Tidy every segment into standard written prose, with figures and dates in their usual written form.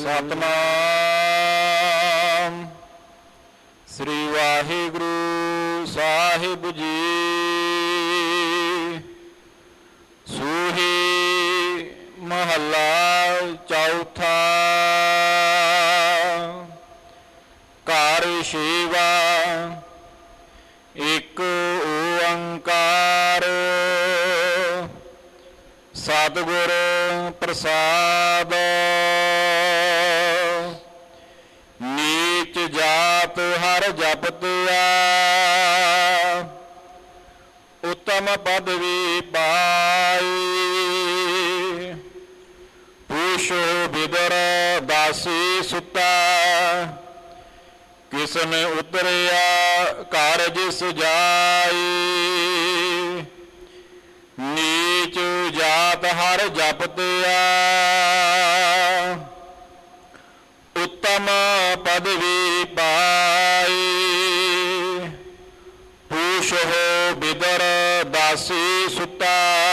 ਸਤਨਾਮ ਸ੍ਰੀ ਵਾਹਿਗੁਰੂ ਸਾਹਿਬ ਜੀ। ਸੂਹੀ ਮਹੱਲਾ ਚੌਥਾ। ਘਰ ਸ਼ੀਵਾ ਇੱਕ ਓੰਕਾਰ, ਸਤਿਗੁਰ ਪ੍ਰਸਾਦ। ਨੀਚ ਜਾਤ ਹਰ ਜਪਤਿਆ, ਉੱਤਮ ਪਦਵੀ ਪਾਈ। ਪੂਛੋ ਬਿਦਰ ਦਾਸੀ ਸੁਤਾ, ਕਿਸਨ ਉਤਰਿਆ ਘਰ ਜਿਸ ਜਾਈ। ਨੀਚ ਜਾਤ ਹਰ ਜਪਤਿਆ, ਉੱਤਮ ਪਦਵੀ ਪਾਈ। ਪੂਛੋ ਬਿਦਰ ਦਾਸੀ ਸੁਤਾ,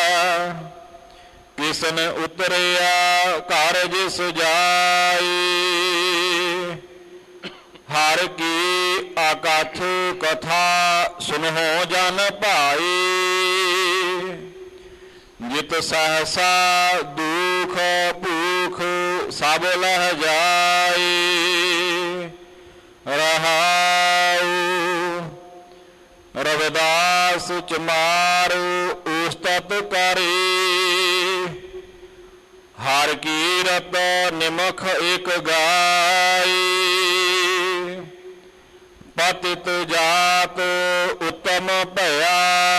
ਕਿਸਨ ਉਤਰਿਆ ਘਰ ਜਿਸ ਜਾਈ। ਹਰ ਕੀ ਆਕਥ ਕਥਾ ਸੁਨਹੁ ਜਨ ਭਾਈ। ਜਿਤ ਸਹਸਾ ਦੁਖ ਭੂਖ ਸਭ ਲਹਿ ਜਾਈ। ਰਹਾਉ ਰਵਿਦਾਸ ਚਮਾਰ ਉਸਤਤ ਕਰੀ। ਹਰ ਕੀਰਤ ਨਿਮਖ ਇਕ ਗਾਈ। ਪਤਿਤ ਜਾਤ ਉੱਤਮ ਭਇਆ,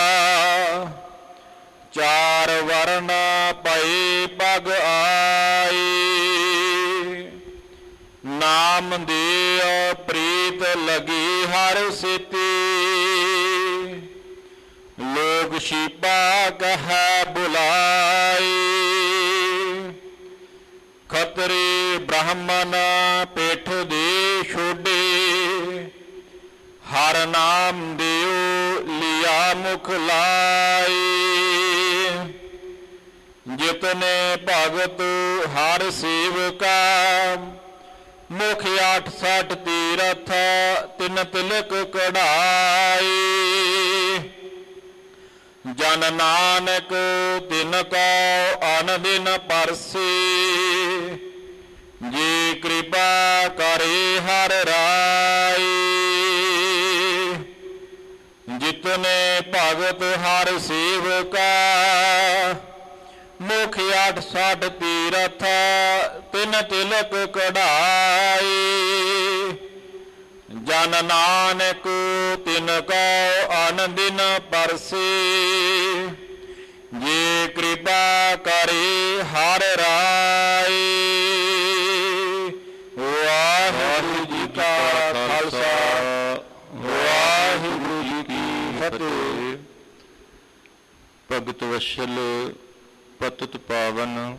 ਚਾਰ ਵਰਨ ਪਈ ਪਗ ਆਈ। ਨਾਮ ਦਿਓ ਪ੍ਰੀਤ ਲਗੀ ਹਰ ਸਿਤੀ। ਲੋਕ ਸ਼ੀਪਾ ਕਹੈ ਬੁਲਾਈ। ਖਤਰੀ ਬ੍ਰਾਹਮਣ ਪੇਠ ਦੇ ਛੋਡੇ। ਹਰ ਨਾਮ ਦਿਓ ਲਿਆ ਮੁਖ ਲਾਈ। ਜਿਤਨੇ ਭਗਤ ਹਰ ਸੇਵਕਾ, ਮੁਖ 68 ਤੀਰਥ ਤਿਨ ਤਿਲਕ ਕਢਾਈ। ਜਨ ਨਾਨਕ ਤਿਨ ਕੋ ਅਨ ਦਿਨ ਪਰਸੀ। ਜੇ ਕਿਰਪਾ ਕਰੇ ਹਰ ਰਾਈ। ਜਿਤਨੇ ਭਗਤ ਹਰ ਸੇਵਕਾ, ਮੁਖ 68 ਤੀਰਥ ਤਿਨ ਤਿਲਕ ਕਢਾਈ। ਜਨ ਨਾਨਕ ਤਿਨ ਕੋ ਅਨ ਦਿਨ ਪਰਸੀ। ਜੇ ਕਿਰਪਾ ਕਰੇ ਹਰ ਰਾਈ। ਵਾਹਿਗੁਰੂ ਜੀ ਕਾ ਖਾਲਸਾ, ਵਾਹਿਗੁਰੂ ਜੀ ਕੀ ਫਤਿਹ। ਭਗਤ ਵਸ਼ਲ ਪਤਿਤ ਪਾਵਨ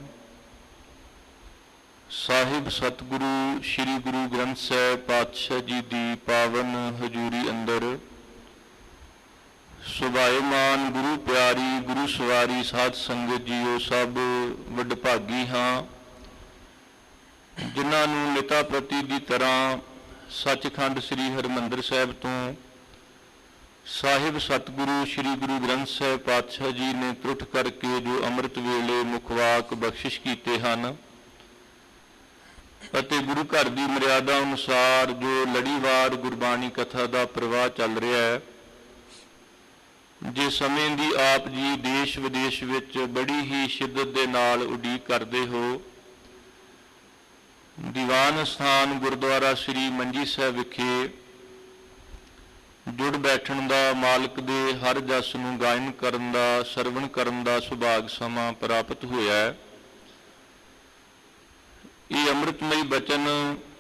ਸਾਹਿਬ ਸਤਿਗੁਰੂ ਸ੍ਰੀ ਗੁਰੂ ਗ੍ਰੰਥ ਸਾਹਿਬ ਪਾਤਸ਼ਾਹ ਜੀ ਦੀ ਪਾਵਨ ਹਜ਼ੂਰੀ ਅੰਦਰ ਸੁਭਾਏਮਾਨ ਗੁਰੂ ਪਿਆਰੀ ਗੁਰੂ ਸਵਾਰੀ ਸਾਧ ਸੰਗਤ ਜੀਓ ਸਭ ਵਡਭਾਗੀ ਹਾਂ, ਜਿਨ੍ਹਾਂ ਨੂੰ ਨਿਤਾ ਪ੍ਰਤੀ ਦੀ ਤਰ੍ਹਾਂ ਸੱਚਖੰਡ ਸ੍ਰੀ ਹਰਿਮੰਦਰ ਸਾਹਿਬ ਤੋਂ ਸਾਹਿਬ ਸਤਿਗੁਰੂ ਸ੍ਰੀ ਗੁਰੂ ਗ੍ਰੰਥ ਸਾਹਿਬ ਪਾਤਸ਼ਾਹ ਜੀ ਨੇ ਤਰੁੱਠ ਕਰਕੇ ਜੋ ਅੰਮ੍ਰਿਤ ਵੇਲੇ ਮੁਖਵਾਕ ਬਖਸ਼ਿਸ਼ ਕੀਤੇ ਹਨ ਅਤੇ ਗੁਰੂ ਘਰ ਦੀ ਮਰਿਆਦਾ ਅਨੁਸਾਰ ਜੋ ਲੜੀਵਾਰ ਗੁਰਬਾਣੀ ਕਥਾ ਦਾ ਪ੍ਰਵਾਹ ਚੱਲ ਰਿਹਾ ਹੈ, ਜੇ ਸਮੇਂ ਦੀ ਆਪ ਜੀ ਦੇਸ਼ ਵਿਦੇਸ਼ ਵਿੱਚ ਬੜੀ ਹੀ ਸ਼ਿੱਦਤ ਦੇ ਨਾਲ ਉਡੀਕ ਕਰਦੇ ਹੋ, ਦੀਵਾਨ ਸਥਾਨ ਗੁਰਦੁਆਰਾ ਸ੍ਰੀ ਮੰਜੀ ਸਾਹਿਬ ਵਿਖੇ ਜੁੜ ਬੈਠਣ ਦਾ, ਮਾਲਕ ਦੇ ਹਰ ਜਸ ਨੂੰ ਗਾਇਨ ਕਰਨ ਦਾ, ਸਰਵਣ ਕਰਨ ਦਾ ਸੁਭਾਗ ਸਮਾਂ ਪ੍ਰਾਪਤ ਹੋਇਆ ਹੈ। ਇਹ ਅੰਮ੍ਰਿਤਮਈ ਬਚਨ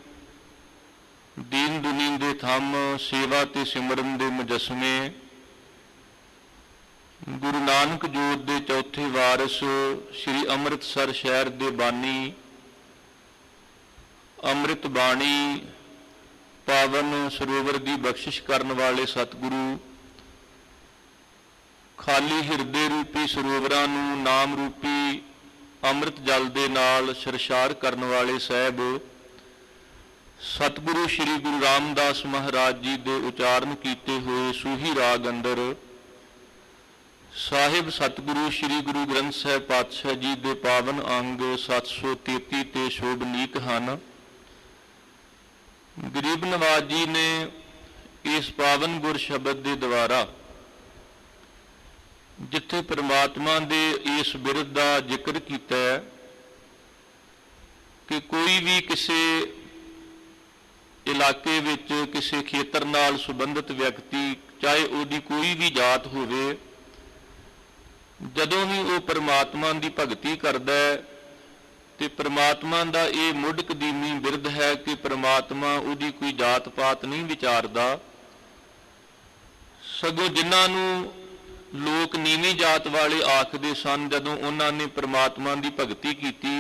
ਦੀਨ ਦੁਨੀਨ ਦੇ ਥੰਮ, ਸੇਵਾ ਤੇ ਸਿਮਰਨ ਦੇ ਮੁਜੱਸਮੇ, ਗੁਰੂ ਨਾਨਕ ਜੋਤ ਦੇ ਚੌਥੇ ਵਾਰਿਸ ਸ੍ਰੀ ਅੰਮ੍ਰਿਤਸਰ ਸ਼ਹਿਰ ਦੇ ਬਾਨੀ, ਅੰਮ੍ਰਿਤ ਬਾਣੀ ਪਾਵਨ ਸਰੋਵਰ ਦੀ ਬਖਸ਼ਿਸ਼ ਕਰਨ ਵਾਲੇ ਸਤਿਗੁਰੂ, ਖਾਲੀ ਹਿਰਦੇ ਰੂਪੀ ਸਰੋਵਰਾਂ ਨੂੰ ਨਾਮ ਰੂਪੀ ਅੰਮ੍ਰਿਤ ਜਲ ਦੇ ਨਾਲ ਸਰਸ਼ਾਰ ਕਰਨ ਵਾਲੇ ਸਾਹਿਬ, ਸਤਿਗੁਰੂ ਸ੍ਰੀ ਗੁਰੂ ਰਾਮਦਾਸ ਮਹਾਰਾਜ ਜੀ ਦੇ ਉਚਾਰਨ ਕੀਤੇ ਹੋਏ ਸੂਹੀ ਰਾਗ ਅੰਦਰ ਸਾਹਿਬ ਸਤਿਗੁਰੂ ਸ੍ਰੀ ਗੁਰੂ ਗ੍ਰੰਥ ਸਾਹਿਬ ਪਾਤਸ਼ਾਹ ਜੀ ਦੇ ਪਾਵਨ ਅੰਗ 733 ਤੇ ਸ਼ੋਭਨੀਕ ਹਨ। ਗਰੀਬ ਨਵਾਜ ਜੀ ਨੇ ਇਸ ਪਾਵਨ ਗੁਰ ਸ਼ਬਦ ਦੇ ਦੁਆਰਾ ਜਿੱਥੇ ਪ੍ਰਮਾਤਮਾ ਦੇ ਇਸ ਬਿਰਧ ਦਾ ਜ਼ਿਕਰ ਕੀਤਾ ਹੈ ਕਿ ਕੋਈ ਵੀ ਕਿਸੇ ਇਲਾਕੇ ਵਿੱਚ ਕਿਸੇ ਖੇਤਰ ਨਾਲ ਸੰਬੰਧਿਤ ਵਿਅਕਤੀ, ਚਾਹੇ ਉਹਦੀ ਕੋਈ ਵੀ ਜਾਤ ਹੋਵੇ, ਜਦੋਂ ਵੀ ਉਹ ਪ੍ਰਮਾਤਮਾ ਦੀ ਭਗਤੀ ਕਰਦਾ ਹੈ ਤੇ ਪ੍ਰਮਾਤਮਾ ਦਾ ਇਹ ਮੁੱਢ ਕਦੀਮੀ ਬਿਰਧ ਹੈ ਕਿ ਪ੍ਰਮਾਤਮਾ ਉਹਦੀ ਕੋਈ ਜਾਤ ਪਾਤ ਨਹੀਂ ਵਿਚਾਰਦਾ। ਸਗੋਂ ਜਿਨ੍ਹਾਂ ਨੂੰ ਲੋਕ ਨੀਵੀਂ ਜਾਤ ਵਾਲੇ ਆਖਦੇ ਸਨ, ਜਦੋਂ ਉਹਨਾਂ ਨੇ ਪ੍ਰਮਾਤਮਾ ਦੀ ਭਗਤੀ ਕੀਤੀ,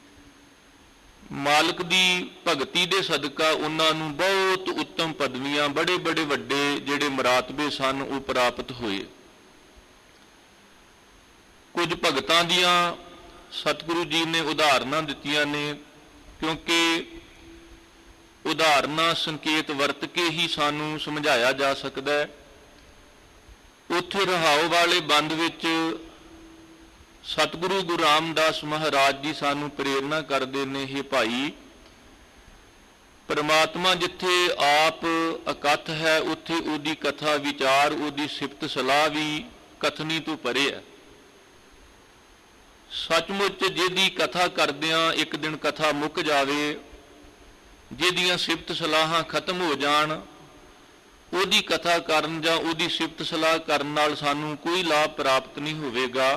ਮਾਲਕ ਦੀ ਭਗਤੀ ਦੇ ਸਦਕਾ ਉਹਨਾਂ ਨੂੰ ਬਹੁਤ ਉੱਤਮ ਪਦਵੀਆਂ, ਬੜੇ ਬੜੇ ਵੱਡੇ ਜਿਹੜੇ ਮਰਾਤਬੇ ਸਨ ਉਹ ਪ੍ਰਾਪਤ ਹੋਏ। ਕੁਝ ਭਗਤਾਂ ਦੀਆਂ ਸਤਿਗੁਰੂ ਜੀ ਨੇ ਉਦਾਹਰਨਾਂ ਦਿੱਤੀਆਂ ਨੇ, ਕਿਉਂਕਿ ਉਦਾਹਰਨਾਂ ਸੰਕੇਤ ਵਰਤ ਕੇ ਹੀ ਸਾਨੂੰ ਸਮਝਾਇਆ ਜਾ ਸਕਦਾ ਹੈ। ਉੱਥੇ ਰਹਾਉ ਵਾਲੇ ਬੰਦ ਵਿੱਚ ਸਤਿਗੁਰੂ ਗੁਰੂ ਰਾਮਦਾਸ ਮਹਾਰਾਜ ਜੀ ਸਾਨੂੰ ਪ੍ਰੇਰਨਾ ਕਰਦੇ ਨੇ, ਹੇ ਭਾਈ, ਪਰਮਾਤਮਾ ਜਿੱਥੇ ਆਪ ਇਕੱਠ ਹੈ ਉੱਥੇ ਉਹਦੀ ਕਥਾ ਵਿਚਾਰ, ਉਹਦੀ ਸਿਫਤ ਸਲਾਹ ਵੀ ਕਥਨੀ ਤੋਂ ਪਰੇ ਹੈ। ਸੱਚਮੁੱਚ ਜਿਹਦੀ ਕਥਾ ਕਰਦਿਆਂ ਇੱਕ ਦਿਨ ਕਥਾ ਮੁੱਕ ਜਾਵੇ, ਜਿਹਦੀਆਂ ਸਿਫਤ ਸਲਾਹਾਂ ਖਤਮ ਹੋ ਜਾਣ, ਉਹਦੀ ਕਥਾ ਕਰਨ ਜਾਂ ਉਹਦੀ ਸਿਫਤ ਸਲਾਹ ਕਰਨ ਨਾਲ ਸਾਨੂੰ ਕੋਈ ਲਾਭ ਪ੍ਰਾਪਤ ਨਹੀਂ ਹੋਵੇਗਾ।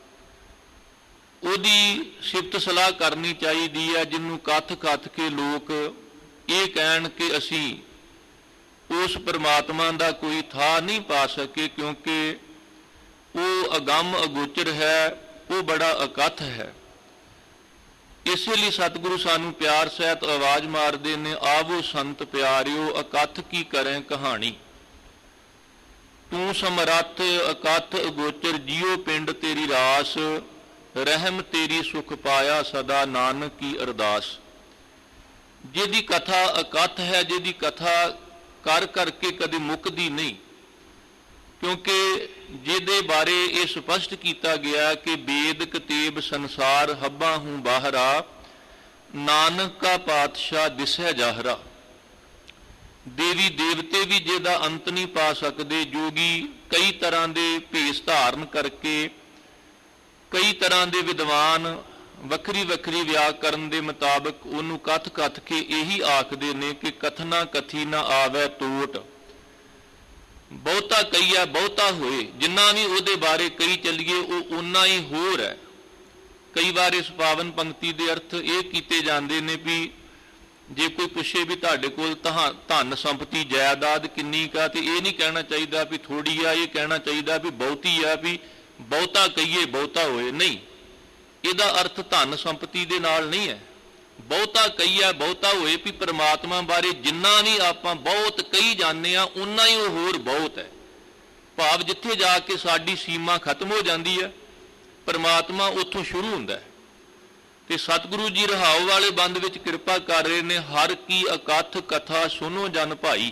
ਉਹਦੀ ਸਿਫਤ ਸਲਾਹ ਕਰਨੀ ਚਾਹੀਦੀ ਹੈ ਜਿਹਨੂੰ ਕੱਥ ਕੇ ਲੋਕ ਇਹ ਕਹਿਣ ਕਿ ਅਸੀਂ ਉਸ ਪਰਮਾਤਮਾ ਦਾ ਕੋਈ ਥਾਂ ਨਹੀਂ ਪਾ ਸਕੇ, ਕਿਉਂਕਿ ਉਹ ਅਗੰਮ ਅਗੋਚਰ ਹੈ, ਉਹ ਬੜਾ ਇਕੱਠ ਹੈ। ਇਸੇ ਲਈ ਸਤਿਗੁਰੂ ਸਾਨੂੰ ਪਿਆਰ ਸਹਿਤ ਆਵਾਜ਼ ਮਾਰਦੇ ਨੇ, ਆਵੋ ਸੰਤ ਪਿਆਰਿਓ ਇਕੱਠ ਕੀ ਕਰੇ ਕਹਾਣੀ, ਤੂੰ ਸਮਰੱਥ ਇਕੱਠ ਅਗੋਚਰ ਜੀਓ ਪਿੰਡ ਤੇਰੀ ਰਾਸ, ਰਹਿਮ ਤੇਰੀ ਸੁਖ ਪਾਇਆ ਸਦਾ ਨਾਨਕ ਕੀ ਅਰਦਾਸ। ਜਿਹਦੀ ਕਥਾ ਇਕੱਠ ਹੈ, ਜਿਹਦੀ ਕਥਾ ਕਰ ਕਰਕੇ ਕਦੇ ਮੁੱਕਦੀ ਨਹੀਂ, ਕਿਉਂਕਿ ਜਿਹਦੇ ਬਾਰੇ ਇਹ ਸਪਸ਼ਟ ਕੀਤਾ ਗਿਆ ਕਿ ਬੇਦ ਕਤੇਬ ਸੰਸਾਰ ਹੱਬਾ ਹੂੰ ਬਾਹਰਾ, ਨਾਨਕ ਕਾ ਪਾਤਸ਼ਾਹ ਦਿਸੈ ਜਾਹਰਾ। ਦੇਵੀ ਦੇਵਤੇ ਵੀ ਜਿਹਦਾ ਅੰਤ ਨਹੀਂ ਪਾ ਸਕਦੇ, ਜੋਗੀ ਕਈ ਤਰ੍ਹਾਂ ਦੇ ਭੇਸ ਧਾਰਨ ਕਰਕੇ, ਕਈ ਤਰ੍ਹਾਂ ਦੇ ਵਿਦਵਾਨ ਵੱਖਰੀ ਵੱਖਰੀ ਵਿਆਕਰਨ ਦੇ ਮੁਤਾਬਕ ਉਹਨੂੰ ਕੱਥ ਕੇ ਇਹੀ ਆਖਦੇ ਨੇ ਕਿ ਕਥਨਾ ਕਥੀ ਨਾ ਆਵੈ ਟੋਟ, ਬਹੁਤਾ ਕਹੀਆ ਬਹੁਤਾ ਹੋਏ। ਜਿੰਨਾ ਵੀ ਉਹਦੇ ਬਾਰੇ ਕਹੀ ਚੱਲੀਏ ਉਹ ਓਨਾ ਹੀ ਹੋਰ ਹੈ। ਕਈ ਵਾਰ ਇਸ ਪਾਵਨ ਪੰਕਤੀ ਦੇ ਅਰਥ ਇਹ ਕੀਤੇ ਜਾਂਦੇ ਨੇ ਵੀ ਜੇ ਕੋਈ ਪੁੱਛੇ ਵੀ ਤੁਹਾਡੇ ਕੋਲ ਧਨ ਸੰਪਤੀ ਜਾਇਦਾਦ ਕਿੰਨੀ ਕਾ, ਤੇ ਇਹ ਨਹੀਂ ਕਹਿਣਾ ਚਾਹੀਦਾ ਵੀ ਥੋੜੀ ਆ, ਇਹ ਕਹਿਣਾ ਚਾਹੀਦਾ ਵੀ ਬਹੁਤੀ ਆ, ਵੀ ਬਹੁਤਾ ਕਹੀਏ ਬਹੁਤਾ ਹੋਏ। ਨਹੀਂ, ਇਹਦਾ ਅਰਥ ਧਨ ਸੰਪਤੀ ਦੇ ਨਾਲ ਨਹੀਂ ਹੈ। ਬਹੁਤਾ ਕਹੀਆ ਬਹੁਤਾ ਹੋਏ ਵੀ ਪਰਮਾਤਮਾ ਬਾਰੇ ਜਿੰਨਾ ਵੀ ਆਪਾਂ ਬਹੁਤ ਕਹੀ ਜਾਂਦੇ ਆ ਉਨਾ ਹੀ ਉਹ ਹੋਰ ਬਹੁਤ ਹੈ। ਭਾਵ ਜਿੱਥੇ ਜਾ ਕੇ ਸਾਡੀ ਸੀਮਾ ਖਤਮ ਹੋ ਜਾਂਦੀ ਹੈ, ਪਰਮਾਤਮਾ ਉੱਥੋਂ ਸ਼ੁਰੂ ਹੁੰਦਾ ਹੈ। ਤੇ ਸਤਿਗੁਰੂ ਜੀ ਰਹਾਉ ਵਾਲੇ ਬੰਦ ਵਿੱਚ ਕਿਰਪਾ ਕਰ ਰਹੇ ਨੇ, ਹਰ ਕੀ ਇਕੱਠ ਕਥਾ ਸੁਨੋ ਜਨ ਭਾਈ।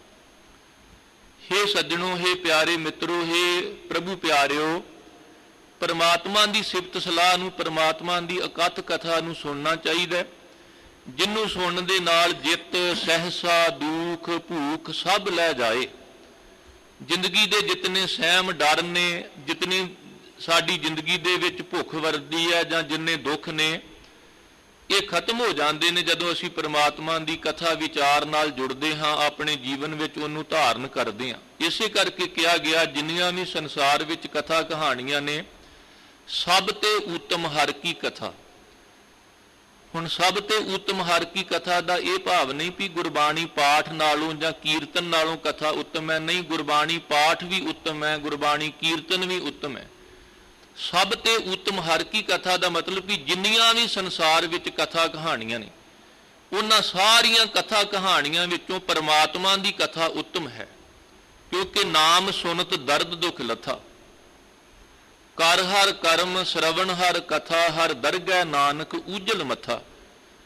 ਹੇ ਸੱਜਣੋ, ਹੇ ਪਿਆਰੇ ਮਿੱਤਰੋ, ਹੇ ਪ੍ਰਭੂ ਪਿਆਰਿਓ, ਪਰਮਾਤਮਾ ਦੀ ਸਿਫਤ ਸਲਾਹ ਨੂੰ, ਪਰਮਾਤਮਾ ਦੀ ਇਕੱਠ ਕਥਾ ਨੂੰ ਸੁਣਨਾ ਚਾਹੀਦਾ, ਜਿਹਨੂੰ ਸੁਣਨ ਦੇ ਨਾਲ ਜਿੱਤ ਸਹਿਸਾ ਦੁੱਖ ਭੂਖ ਸਭ ਲੈ ਜਾਏ। ਜ਼ਿੰਦਗੀ ਦੇ ਜਿਤਨੇ ਸਹਿਮ ਡਰ ਨੇ, ਜਿਤਨੀ ਸਾਡੀ ਜ਼ਿੰਦਗੀ ਦੇ ਵਿੱਚ ਭੁੱਖ ਵਰਦੀ ਹੈ ਜਾਂ ਜਿੰਨੇ ਦੁੱਖ ਨੇ, ਇਹ ਖਤਮ ਹੋ ਜਾਂਦੇ ਨੇ ਜਦੋਂ ਅਸੀਂ ਪਰਮਾਤਮਾ ਦੀ ਕਥਾ ਵਿਚਾਰ ਨਾਲ ਜੁੜਦੇ ਹਾਂ, ਆਪਣੇ ਜੀਵਨ ਵਿੱਚ ਉਹਨੂੰ ਧਾਰਨ ਕਰਦੇ ਹਾਂ। ਇਸੇ ਕਰਕੇ ਕਿਹਾ ਗਿਆ, ਜਿੰਨੀਆਂ ਵੀ ਸੰਸਾਰ ਵਿੱਚ ਕਥਾ ਕਹਾਣੀਆਂ ਨੇ, ਸਭ ਤੇ ਉੱਤਮ ਹਰ ਕੀ ਕਥਾ। ਹੁਣ ਸਭ ਤੇ ਉੱਤਮ ਹਰ ਕੀ ਕਥਾ ਦਾ ਇਹ ਭਾਵ ਨਹੀਂ ਵੀ ਗੁਰਬਾਣੀ ਪਾਠ ਨਾਲੋਂ ਜਾਂ ਕੀਰਤਨ ਨਾਲੋਂ ਕਥਾ ਉੱਤਮ ਹੈ। ਨਹੀਂ, ਗੁਰਬਾਣੀ ਪਾਠ ਵੀ ਉੱਤਮ ਹੈ, ਗੁਰਬਾਣੀ ਕੀਰਤਨ ਵੀ ਉੱਤਮ ਹੈ। ਸਭ ਤੇ ਉੱਤਮ ਹਰ ਕੀ ਕਥਾ ਦਾ ਮਤਲਬ ਕਿ ਜਿੰਨੀਆਂ ਵੀ ਸੰਸਾਰ ਵਿੱਚ ਕਥਾ ਕਹਾਣੀਆਂ ਨੇ, ਉਹਨਾਂ ਸਾਰੀਆਂ ਕਥਾ ਕਹਾਣੀਆਂ ਵਿੱਚੋਂ ਪਰਮਾਤਮਾ ਦੀ ਕਥਾ ਉੱਤਮ ਹੈ, ਕਿਉਂਕਿ ਨਾਮ ਸੁਨਤ ਦਰਦ ਦੁੱਖ ਲੱਥਾ। ਕਰ ਹਰ ਕਰਮ ਸ਼ਰਵਣ ਹਰ ਕਥਾ, ਹਰ ਦਰਗਹਿ ਨਾਨਕ ਊਜਲ ਮੱਥਾ।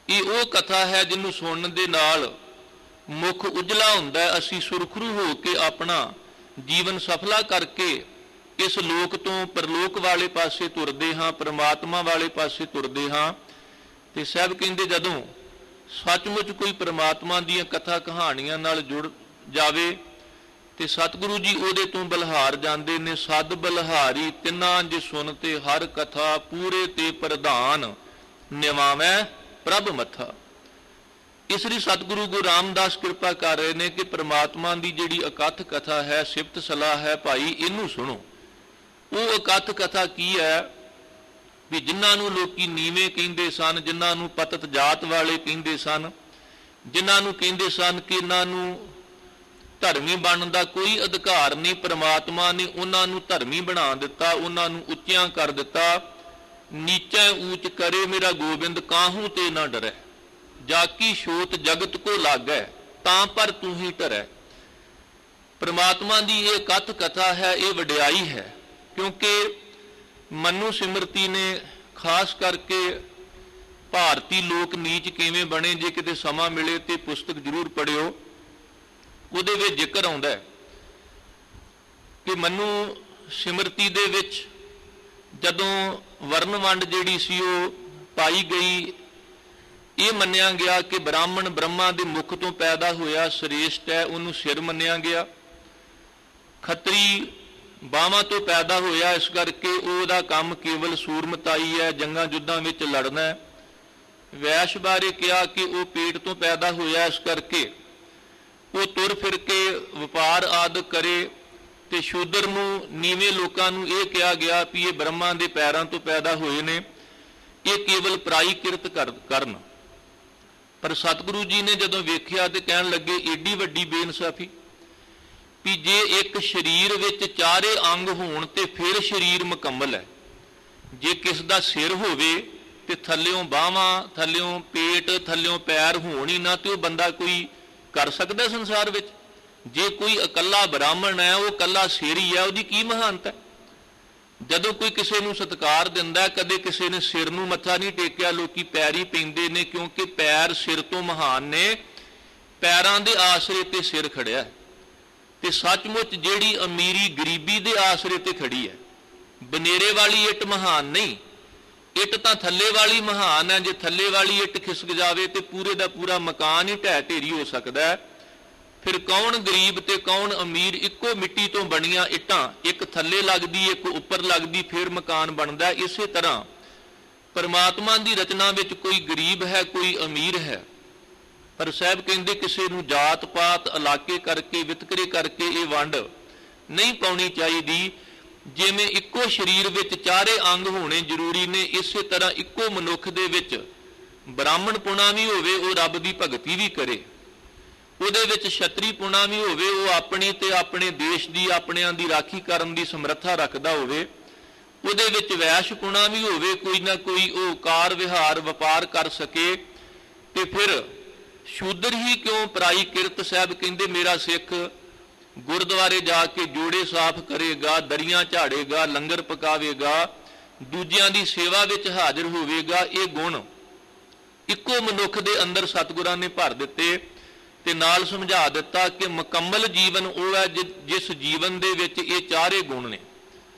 ਇਹ ਉਹ ਕਥਾ ਹੈ ਜਿਹਨੂੰ ਸੁਣਨ ਦੇ ਨਾਲ ਮੁੱਖ ਉਜਲਾ ਹੁੰਦਾ ਹੈ। ਅਸੀਂ ਸੁਰਖਰੂ ਹੋ ਕੇ ਆਪਣਾ ਜੀਵਨ ਸਫਲਾ ਕਰਕੇ ਇਸ ਲੋਕ ਤੋਂ ਪਰਲੋਕ ਵਾਲੇ ਪਾਸੇ ਤੁਰਦੇ ਹਾਂ, ਪ੍ਰਮਾਤਮਾ ਵਾਲੇ ਪਾਸੇ ਤੁਰਦੇ ਹਾਂ। ਤੇ ਸਾਹਿਬ ਕਹਿੰਦੇ ਜਦੋਂ ਸੱਚਮੁੱਚ ਕੋਈ ਪ੍ਰਮਾਤਮਾ ਦੀਆਂ ਕਥਾ ਕਹਾਣੀਆਂ ਨਾਲ ਜੁੜ ਜਾਵੇ ਤੇ ਸਤਿਗੁਰੂ ਜੀ ਉਹਦੇ ਤੋਂ ਬਲਹਾਰ ਜਾਂਦੇ ਨੇ। ਸਦ ਬਲਹਾਰੀ ਤਿੰਨਾਂ ਜੇ ਸੁਣ ਤੇ ਹਰ ਕਥਾ, ਪੂਰੇ ਤੇ ਪ੍ਰਧਾਨ ਨਿਵਾਵੈ ਪ੍ਰਭ ਮੱਥਾ। ਇਸ ਲਈ ਸਤਿਗੁਰੂ ਗੁਰੂ ਰਾਮਦਾਸ ਕਿਰਪਾ ਕਰ ਰਹੇ ਨੇ ਕਿ ਪ੍ਰਮਾਤਮਾ ਦੀ ਜਿਹੜੀ ਅਕਥ ਕਥਾ ਹੈ, ਸਿਫਤ ਸਲਾਹ ਹੈ, ਭਾਈ ਇਹਨੂੰ ਸੁਣੋ। ਉਹ ਅਕਥ ਕਥਾ ਕੀ ਹੈ ਵੀ ਜਿਨ੍ਹਾਂ ਨੂੰ ਲੋਕੀ ਨੀਵੇਂ ਕਹਿੰਦੇ ਸਨ, ਜਿਨ੍ਹਾਂ ਨੂੰ ਪਤਤ ਜਾਤ ਵਾਲੇ ਕਹਿੰਦੇ ਸਨ, ਜਿਨ੍ਹਾਂ ਨੂੰ ਕਹਿੰਦੇ ਸਨ ਕਿ ਇਹਨਾਂ ਨੂੰ ਧਰਮੀ ਬਣਨ ਦਾ ਕੋਈ ਅਧਿਕਾਰ ਨਹੀਂ, ਪ੍ਰਮਾਤਮਾ ਨੇ ਉਹਨਾਂ ਨੂੰ ਧਰਮੀ ਬਣਾ ਦਿੱਤਾ, ਉਹਨਾਂ ਨੂੰ ਉੱਚਿਆਂ ਕਰ ਦਿੱਤਾ। ਨੀਚੈ ਊਚ ਕਰੇ ਮੇਰਾ ਗੋਬਿੰਦ, ਕਾਹੂ ਤੇ ਨਾ ਡਰੈ, ਜਾ ਕੀ ਛੋਤ ਜਗਤ ਕੋ ਲਾਗੈ, ਤਾਂ ਪਰ ਤੂੰ ਹੀ ਧਰੈ। ਪ੍ਰਮਾਤਮਾ ਦੀ ਇਹ ਕਥ ਕਥਾ ਹੈ, ਇਹ ਵਡਿਆਈ ਹੈ, ਕਿਉਂਕਿ ਮਨੂ ਸਿਮਰਤੀ ਨੇ ਖਾਸ ਕਰਕੇ ਭਾਰਤੀ ਲੋਕ ਨੀਚ ਕਿਵੇਂ ਬਣੇ, ਜੇ ਕਿਤੇ ਸਮਾਂ ਮਿਲੇ ਤੇ ਪੁਸਤਕ ਜ਼ਰੂਰ ਪੜ੍ਹਿਓ। ਉਹਦੇ ਵਿੱਚ ਜ਼ਿਕਰ ਆਉਂਦਾ ਹੈ ਕਿ ਮਨੂ ਸਿਮਰਤੀ ਦੇ ਵਿੱਚ ਜਦੋਂ ਵਰਨ ਵੰਡ ਜਿਹੜੀ ਸੀ ਉਹ ਪਾਈ ਗਈ, ਇਹ ਮੰਨਿਆ ਗਿਆ ਕਿ ਬ੍ਰਾਹਮਣ ਬ੍ਰਹਮਾ ਦੇ ਮੁਖ ਤੋਂ ਪੈਦਾ ਹੋਇਆ ਸ੍ਰੇਸ਼ਟ ਹੈ, ਉਹਨੂੰ ਸਿਰ ਮੰਨਿਆ ਗਿਆ। ਖੱਤਰੀ ਬਾਹਾਂ ਤੋਂ ਪੈਦਾ ਹੋਇਆ, ਇਸ ਕਰਕੇ ਉਹਦਾ ਕੰਮ ਕੇਵਲ ਸੂਰਮਤਾਈ ਹੈ, ਜੰਗਾਂ ਯੁੱਧਾਂ ਵਿੱਚ ਲੜਨਾ ਹੈ। ਵੈਸ਼ ਬਾਰੇ ਕਿਹਾ ਕਿ ਉਹ ਪੇਟ ਤੋਂ ਪੈਦਾ ਹੋਇਆ, ਇਸ ਕਰਕੇ ਉਹ ਤੁਰ ਫਿਰ ਕੇ ਵਪਾਰ ਆਦਿ ਕਰੇ। ਤੇ ਸ਼ੂਦਰ ਨੂੰ, ਨੀਵੇਂ ਲੋਕਾਂ ਨੂੰ ਇਹ ਕਿਹਾ ਗਿਆ ਵੀ ਇਹ ਬ੍ਰਹਮਾ ਦੇ ਪੈਰਾਂ ਤੋਂ ਪੈਦਾ ਹੋਏ ਨੇ, ਇਹ ਕੇਵਲ ਪਰਾਈ ਕਿਰਤ ਕਰਨ। ਪਰ ਸਤਿਗੁਰੂ ਜੀ ਨੇ ਜਦੋਂ ਵੇਖਿਆ ਤੇ ਕਹਿਣ ਲੱਗੇ ਏਡੀ ਵੱਡੀ ਬੇਇਨਸਾਫੀ ਵੀ ਜੇ ਇੱਕ ਸਰੀਰ ਵਿੱਚ ਚਾਰੇ ਅੰਗ ਹੋਣ ਤੇ ਫਿਰ ਸਰੀਰ ਮੁਕੰਮਲ ਹੈ। ਜੇ ਕਿਸ ਦਾ ਸਿਰ ਹੋਵੇ ਤੇ ਥੱਲਿਓਂ ਬਾਹਾਂ, ਥੱਲਿਓਂ ਪੇਟ, ਥੱਲਿਓਂ ਪੈਰ ਹੋਣ ਹੀ ਨਾ, ਤੇ ਉਹ ਬੰਦਾ ਕੋਈ ਕਰ ਸਕਦਾ ਸੰਸਾਰ ਵਿੱਚ? ਜੇ ਕੋਈ ਇਕੱਲਾ ਬ੍ਰਾਹਮਣ ਹੈ, ਉਹ ਇਕੱਲਾ ਸਿਰ ਹੀ ਹੈ, ਉਹਦੀ ਕੀ ਮਹਾਨਤਾ? ਜਦੋਂ ਕੋਈ ਕਿਸੇ ਨੂੰ ਸਤਿਕਾਰ ਦਿੰਦਾ, ਕਦੇ ਕਿਸੇ ਨੇ ਸਿਰ ਨੂੰ ਮੱਥਾ ਨਹੀਂ ਟੇਕਿਆ, ਲੋਕੀ ਪੈਰ ਹੀ ਪੈਂਦੇ ਨੇ, ਕਿਉਂਕਿ ਪੈਰ ਸਿਰ ਤੋਂ ਮਹਾਨ ਨੇ। ਪੈਰਾਂ ਦੇ ਆਸਰੇ ਤੇ ਸਿਰ ਖੜਿਆ ਹੈ। ਤੇ ਸੱਚਮੁੱਚ ਜਿਹੜੀ ਅਮੀਰੀ ਗਰੀਬੀ ਦੇ ਆਸਰੇ ਤੇ ਖੜੀ ਹੈ। ਬਨੇਰੇ ਵਾਲੀ ਇੱਟ ਮਹਾਨ ਨਹੀਂ, ਇੱਟ ਤਾਂ ਥੱਲੇ ਵਾਲੀ ਮਹਾਨ ਹੈ। ਜੇ ਥੱਲੇ ਵਾਲੀ ਇੱਟ ਖਿਸਕ ਜਾਵੇ ਤੇ ਪੂਰੇ ਦਾ ਪੂਰਾ ਮਕਾਨ ਹੀ ਢਹਿ ਢੇਰੀ ਹੋ ਸਕਦਾ ਹੈ। ਫਿਰ ਕੌਣ ਗਰੀਬ ਤੇ ਕੌਣ ਅਮੀਰ? ਇੱਕੋ ਮਿੱਟੀ ਤੋਂ ਬਣੀਆਂ ਇੱਟਾਂ, ਇੱਕ ਥੱਲੇ ਲੱਗਦੀ, ਇੱਕ ਉੱਪਰ ਲੱਗਦੀ, ਫਿਰ ਮਕਾਨ ਬਣਦਾ। ਇਸੇ ਤਰ੍ਹਾਂ ਪਰਮਾਤਮਾ ਦੀ ਰਚਨਾ ਵਿੱਚ ਕੋਈ ਗਰੀਬ ਹੈ, ਕੋਈ ਅਮੀਰ ਹੈ। ਪਰ ਸਾਹਿਬ ਕਹਿੰਦੇ ਕਿਸੇ ਨੂੰ ਜਾਤ ਪਾਤ, ਇਲਾਕੇ ਕਰਕੇ, ਵਿਤਕਰੇ ਕਰਕੇ ਇਹ ਵੰਡ ਨਹੀਂ ਪਾਉਣੀ ਚਾਹੀਦੀ। ਜਿਵੇਂ ਇੱਕੋ ਸਰੀਰ ਵਿੱਚ ਚਾਰੇ ਅੰਗ ਹੋਣੇ ਜ਼ਰੂਰੀ ਨੇ, ਇਸੇ ਤਰ੍ਹਾਂ ਇੱਕੋ ਮਨੁੱਖ ਦੇ ਵਿੱਚ ਬ੍ਰਾਹਮਣ ਪੁਣਾ ਵੀ ਹੋਵੇ, ਉਹ ਰੱਬ ਦੀ ਭਗਤੀ ਵੀ ਕਰੇ। ਉਹਦੇ ਵਿੱਚ ਛਤਰੀ ਪੁਣਾ ਵੀ ਹੋਵੇ, ਉਹ ਆਪਣੀ ਤੇ ਆਪਣੇ ਦੇਸ਼ ਦੀ, ਆਪਣਿਆਂ ਦੀ ਰਾਖੀ ਕਰਨ ਦੀ ਸਮਰੱਥਾ ਰੱਖਦਾ ਹੋਵੇ। ਉਹਦੇ ਵਿੱਚ ਵੈਸ਼ ਪੁਣਾ ਵੀ ਹੋਵੇ, ਕੋਈ ਨਾ ਕੋਈ ਉਹ ਕਾਰ ਵਿਹਾਰ ਵਪਾਰ ਕਰ ਸਕੇ। ਤੇ ਫਿਰ ਸ਼ੂਦਰ ਹੀ ਕਿਉਂ ਪਰਾਈ ਕਿਰਤ? ਸਾਹਿਬ ਕਹਿੰਦੇ ਮੇਰਾ ਸਿੱਖ ਗੁਰਦੁਆਰੇ ਜਾ ਕੇ ਜੋੜੇ ਸਾਫ਼ ਕਰੇਗਾ, ਦਰੀਆਂ ਝਾੜੇਗਾ, ਲੰਗਰ ਪਕਾਵੇਗਾ, ਦੂਜਿਆਂ ਦੀ ਸੇਵਾ ਵਿੱਚ ਹਾਜ਼ਰ ਹੋਵੇਗਾ। ਇਹ ਗੁਣ ਇੱਕੋ ਮਨੁੱਖ ਦੇ ਅੰਦਰ ਸਤਿਗੁਰਾਂ ਨੇ ਭਰ ਦਿੱਤੇ ਤੇ ਨਾਲ ਸਮਝਾ ਦਿੱਤਾ ਕਿ ਮੁਕੰਮਲ ਜੀਵਨ ਉਹ ਹੈ ਜਿਸ ਜੀਵਨ ਦੇ ਵਿੱਚ ਇਹ ਚਾਰੇ ਗੁਣ ਨੇ।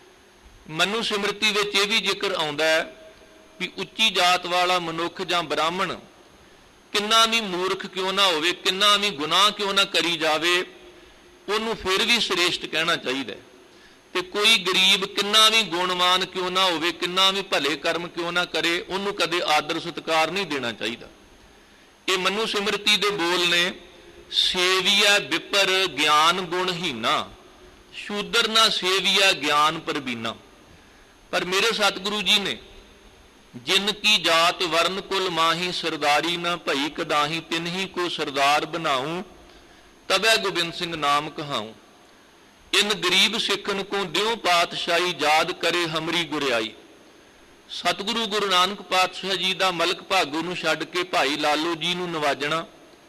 ਮਨੂ ਸਿਮਰਤੀ ਵਿੱਚ ਇਹ ਵੀ ਜ਼ਿਕਰ ਆਉਂਦਾ ਹੈ ਵੀ ਉੱਚੀ ਜਾਤ ਵਾਲਾ ਮਨੁੱਖ ਜਾਂ ਬ੍ਰਾਹਮਣ ਕਿੰਨਾ ਵੀ ਮੂਰਖ ਕਿਉਂ ਨਾ ਹੋਵੇ, ਕਿੰਨਾ ਵੀ ਗੁਨਾਹ ਕਿਉਂ ਨਾ ਕਰੀ ਜਾਵੇ, ਉਹਨੂੰ ਫਿਰ ਵੀ ਸ੍ਰੇਸ਼ਟ ਕਹਿਣਾ ਚਾਹੀਦਾ ਹੈ। ਤੇ ਕੋਈ ਗਰੀਬ ਕਿੰਨਾ ਵੀ ਗੁਣਵਾਨ ਕਿਉਂ ਨਾ ਹੋਵੇ, ਕਿੰਨਾ ਵੀ ਭਲੇ ਕਰਮ ਕਿਉਂ ਨਾ ਕਰੇ, ਉਹਨੂੰ ਕਦੇ ਆਦਰ ਸਤਿਕਾਰ ਨਹੀਂ ਦੇਣਾ ਚਾਹੀਦਾ। ਇਹ ਮਨੂ ਸਿਮਰਤੀ ਦੇ ਬੋਲ ਨੇ। ਸੇਵੀਐ ਵਿਪਰ ਗਿਆਨ ਗੁਣਹੀਨਾ, ਸ਼ੂਦਰ ਨਾ ਸੇਵੀਐ ਗਿਆਨ ਪਰਬੀਨਾ। ਪਰ ਮੇਰੇ ਸਤਿਗੁਰੂ ਜੀ ਨੇ ਜਿਨ ਕੀ ਜਾਤ ਵਰਨ ਕੁਲ ਮਾਹੀ, ਸਰਦਾਰੀ ਨਾ ਭਈ ਕਦਾਹੀ, ਤਿਨਹੀ ਕੋ ਸਰਦਾਰ ਬਣਾਉ, ਤਬੈ ਗੋਬਿੰਦ ਸਿੰਘ ਨਾਮ ਕਹਾਉ। ਇਨ ਗਰੀਬ ਸਿੱਖਨ ਕੋ ਦਿਉ ਪਾਤਸ਼ਾਹੀ, ਯਾਦ ਕਰੇ ਹਮਰੀ ਗੁਰਿਆਈ। ਸਤਿਗੁਰੂ ਗੁਰੂ ਨਾਨਕ ਪਾਤਸ਼ਾਹ ਜੀ ਦਾ ਮਲਕ ਭਾਗੋ ਨੂੰ ਛੱਡ ਕੇ ਭਾਈ ਲਾਲੋ ਜੀ ਨੂੰ ਨਵਾਜਣਾ,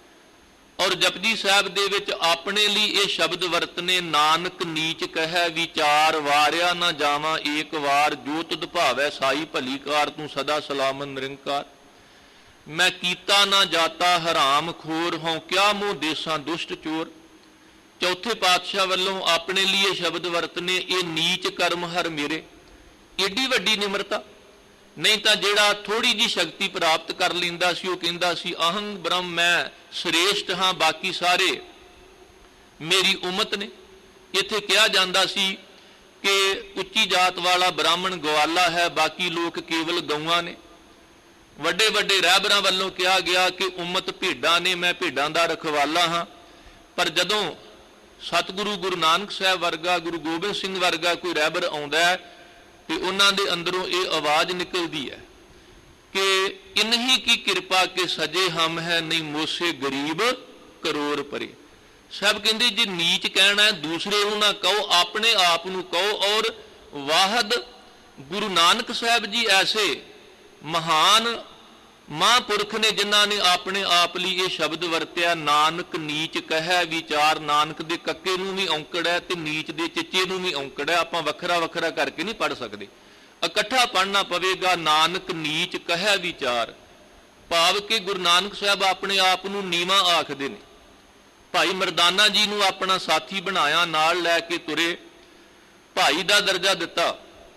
ਔਰ ਜਪਜੀ ਸਾਹਿਬ ਦੇ ਵਿੱਚ ਆਪਣੇ ਲਈ ਇਹ ਸ਼ਬਦ ਵਰਤਨੇ, ਨਾਨਕ ਨੀਚ ਕਹਿ ਵਿਚਾਰ, ਵਾਰਿਆ ਨਾ ਜਾਵਾਂ ਏਕ ਵਾਰ, ਜੋ ਤੁਧ ਭਾਵੈ ਸਾਈ ਭਲੀ ਕਾਰ, ਤੂੰ ਸਦਾ ਸਲਾਮਨ ਨਿਰੰਕਾਰ। ਮੈਂ ਕੀਤਾ ਨਾ ਜਾਤਾ ਹਰਾਮ ਖੋਰ, ਹੋਂ ਕਿਆ ਮੂੰਹ ਦੇਸਾਂ ਦੁਸ਼ਟ ਚੋਰ। ਚੌਥੇ ਪਾਤਸ਼ਾਹ ਵੱਲੋਂ ਆਪਣੇ ਲਈ ਇਹ ਸ਼ਬਦ ਵਰਤਨੇ, ਇਹ ਨੀਚ ਕਰਮ ਹਰ ਮੇਰੇ। ਏਡੀ ਵੱਡੀ ਨਿਮਰਤਾ। ਨਹੀਂ ਤਾਂ ਜਿਹੜਾ ਥੋੜੀ ਜੀ ਸ਼ਕਤੀ ਪ੍ਰਾਪਤ ਕਰ ਲੈਂਦਾ ਸੀ ਉਹ ਕਹਿੰਦਾ ਸੀ ਅਹੰ ਬ੍ਰਹਮ, ਮੈਂ ਸ੍ਰੇਸ਼ਟ ਹਾਂ, ਬਾਕੀ ਸਾਰੇ ਮੇਰੀ ਉਮਤ ਨੇ। ਇੱਥੇ ਕਿਹਾ ਜਾਂਦਾ ਸੀ ਕਿ ਉੱਚੀ ਜਾਤ ਵਾਲਾ ਬ੍ਰਾਹਮਣ ਗਵਾਲਾ ਹੈ, ਬਾਕੀ ਲੋਕ ਕੇਵਲ ਗਊਆਂ ਨੇ। ਵੱਡੇ ਵੱਡੇ ਰਹਿਬਰਾਂ ਵੱਲੋਂ ਕਿਹਾ ਗਿਆ ਕਿ ਉਮਤ ਭੇਡਾਂ ਨੇ, ਮੈਂ ਭੇਡਾਂ ਦਾ ਰਖਵਾਲਾ ਹਾਂ। ਪਰ ਜਦੋਂ ਸਤਿਗੁਰੂ ਗੁਰੂ ਨਾਨਕ ਸਾਹਿਬ ਵਰਗਾ, ਗੁਰੂ ਗੋਬਿੰਦ ਸਿੰਘ ਵਰਗਾ ਕੋਈ ਰਹਿਬਰ ਆਉਂਦਾ ਹੈ ਤੇ ਉਹਨਾਂ ਦੇ ਅੰਦਰੋਂ ਇਹ ਆਵਾਜ਼ ਨਿਕਲਦੀ ਹੈ ਕਿ ਇਨਹੀ ਕੀ ਕਿਰਪਾ ਕੇ ਸਜੇ ਹਮ ਹੈ, ਨਹੀਂ ਮੋਸੇ ਗਰੀਬ ਕਰੋੜ ਪਰੇ। ਸਾਹਿਬ ਕਹਿੰਦੇ ਜੇ ਨੀਚ ਕਹਿਣਾ ਹੈ ਦੂਸਰੇ ਨੂੰ ਨਾ ਕਹੋ, ਆਪਣੇ ਆਪ ਨੂੰ ਕਹੋ। ਔਰ ਵਾਹਦ ਗੁਰੂ ਨਾਨਕ ਸਾਹਿਬ ਜੀ ਐਸੇ ਮਹਾਨ ਮਹਾਂਪੁਰਖ ਨੇ ਜਿਨ੍ਹਾਂ ਨੇ ਆਪਣੇ ਆਪ ਲਈ ਇਹ ਸ਼ਬਦ ਵਰਤਿਆ, ਨਾਨਕ ਨੀਚ ਕਹਿ ਵਿਚਾਰ। ਨਾਨਕ ਦੇ ਕੱਕੇ ਨੂੰ ਵੀ ਔਂਕੜ ਹੈ ਤੇ ਨੀਚ ਦੇ ਚਿੱਚੇ ਨੂੰ ਵੀ ਔਂਕੜ ਹੈ। ਆਪਾਂ ਵੱਖਰਾ ਵੱਖਰਾ ਕਰਕੇ ਨਹੀਂ ਪੜ੍ਹ ਸਕਦੇ, ਇਕੱਠਾ ਪੜ੍ਹਨਾ ਪਵੇਗਾ। ਨਾਨਕ ਨੀਚ ਕਹਿ ਵਿਚਾਰ, ਭਾਵ ਕਿ ਗੁਰੂ ਨਾਨਕ ਸਾਹਿਬ ਆਪਣੇ ਆਪ ਨੂੰ ਨੀਵਾਂ ਆਖਦੇ ਨੇ। ਭਾਈ ਮਰਦਾਨਾ ਜੀ ਨੂੰ ਆਪਣਾ ਸਾਥੀ ਬਣਾਇਆ, ਨਾਲ ਲੈ ਕੇ ਤੁਰੇ, ਭਾਈ ਦਾ ਦਰਜਾ ਦਿੱਤਾ।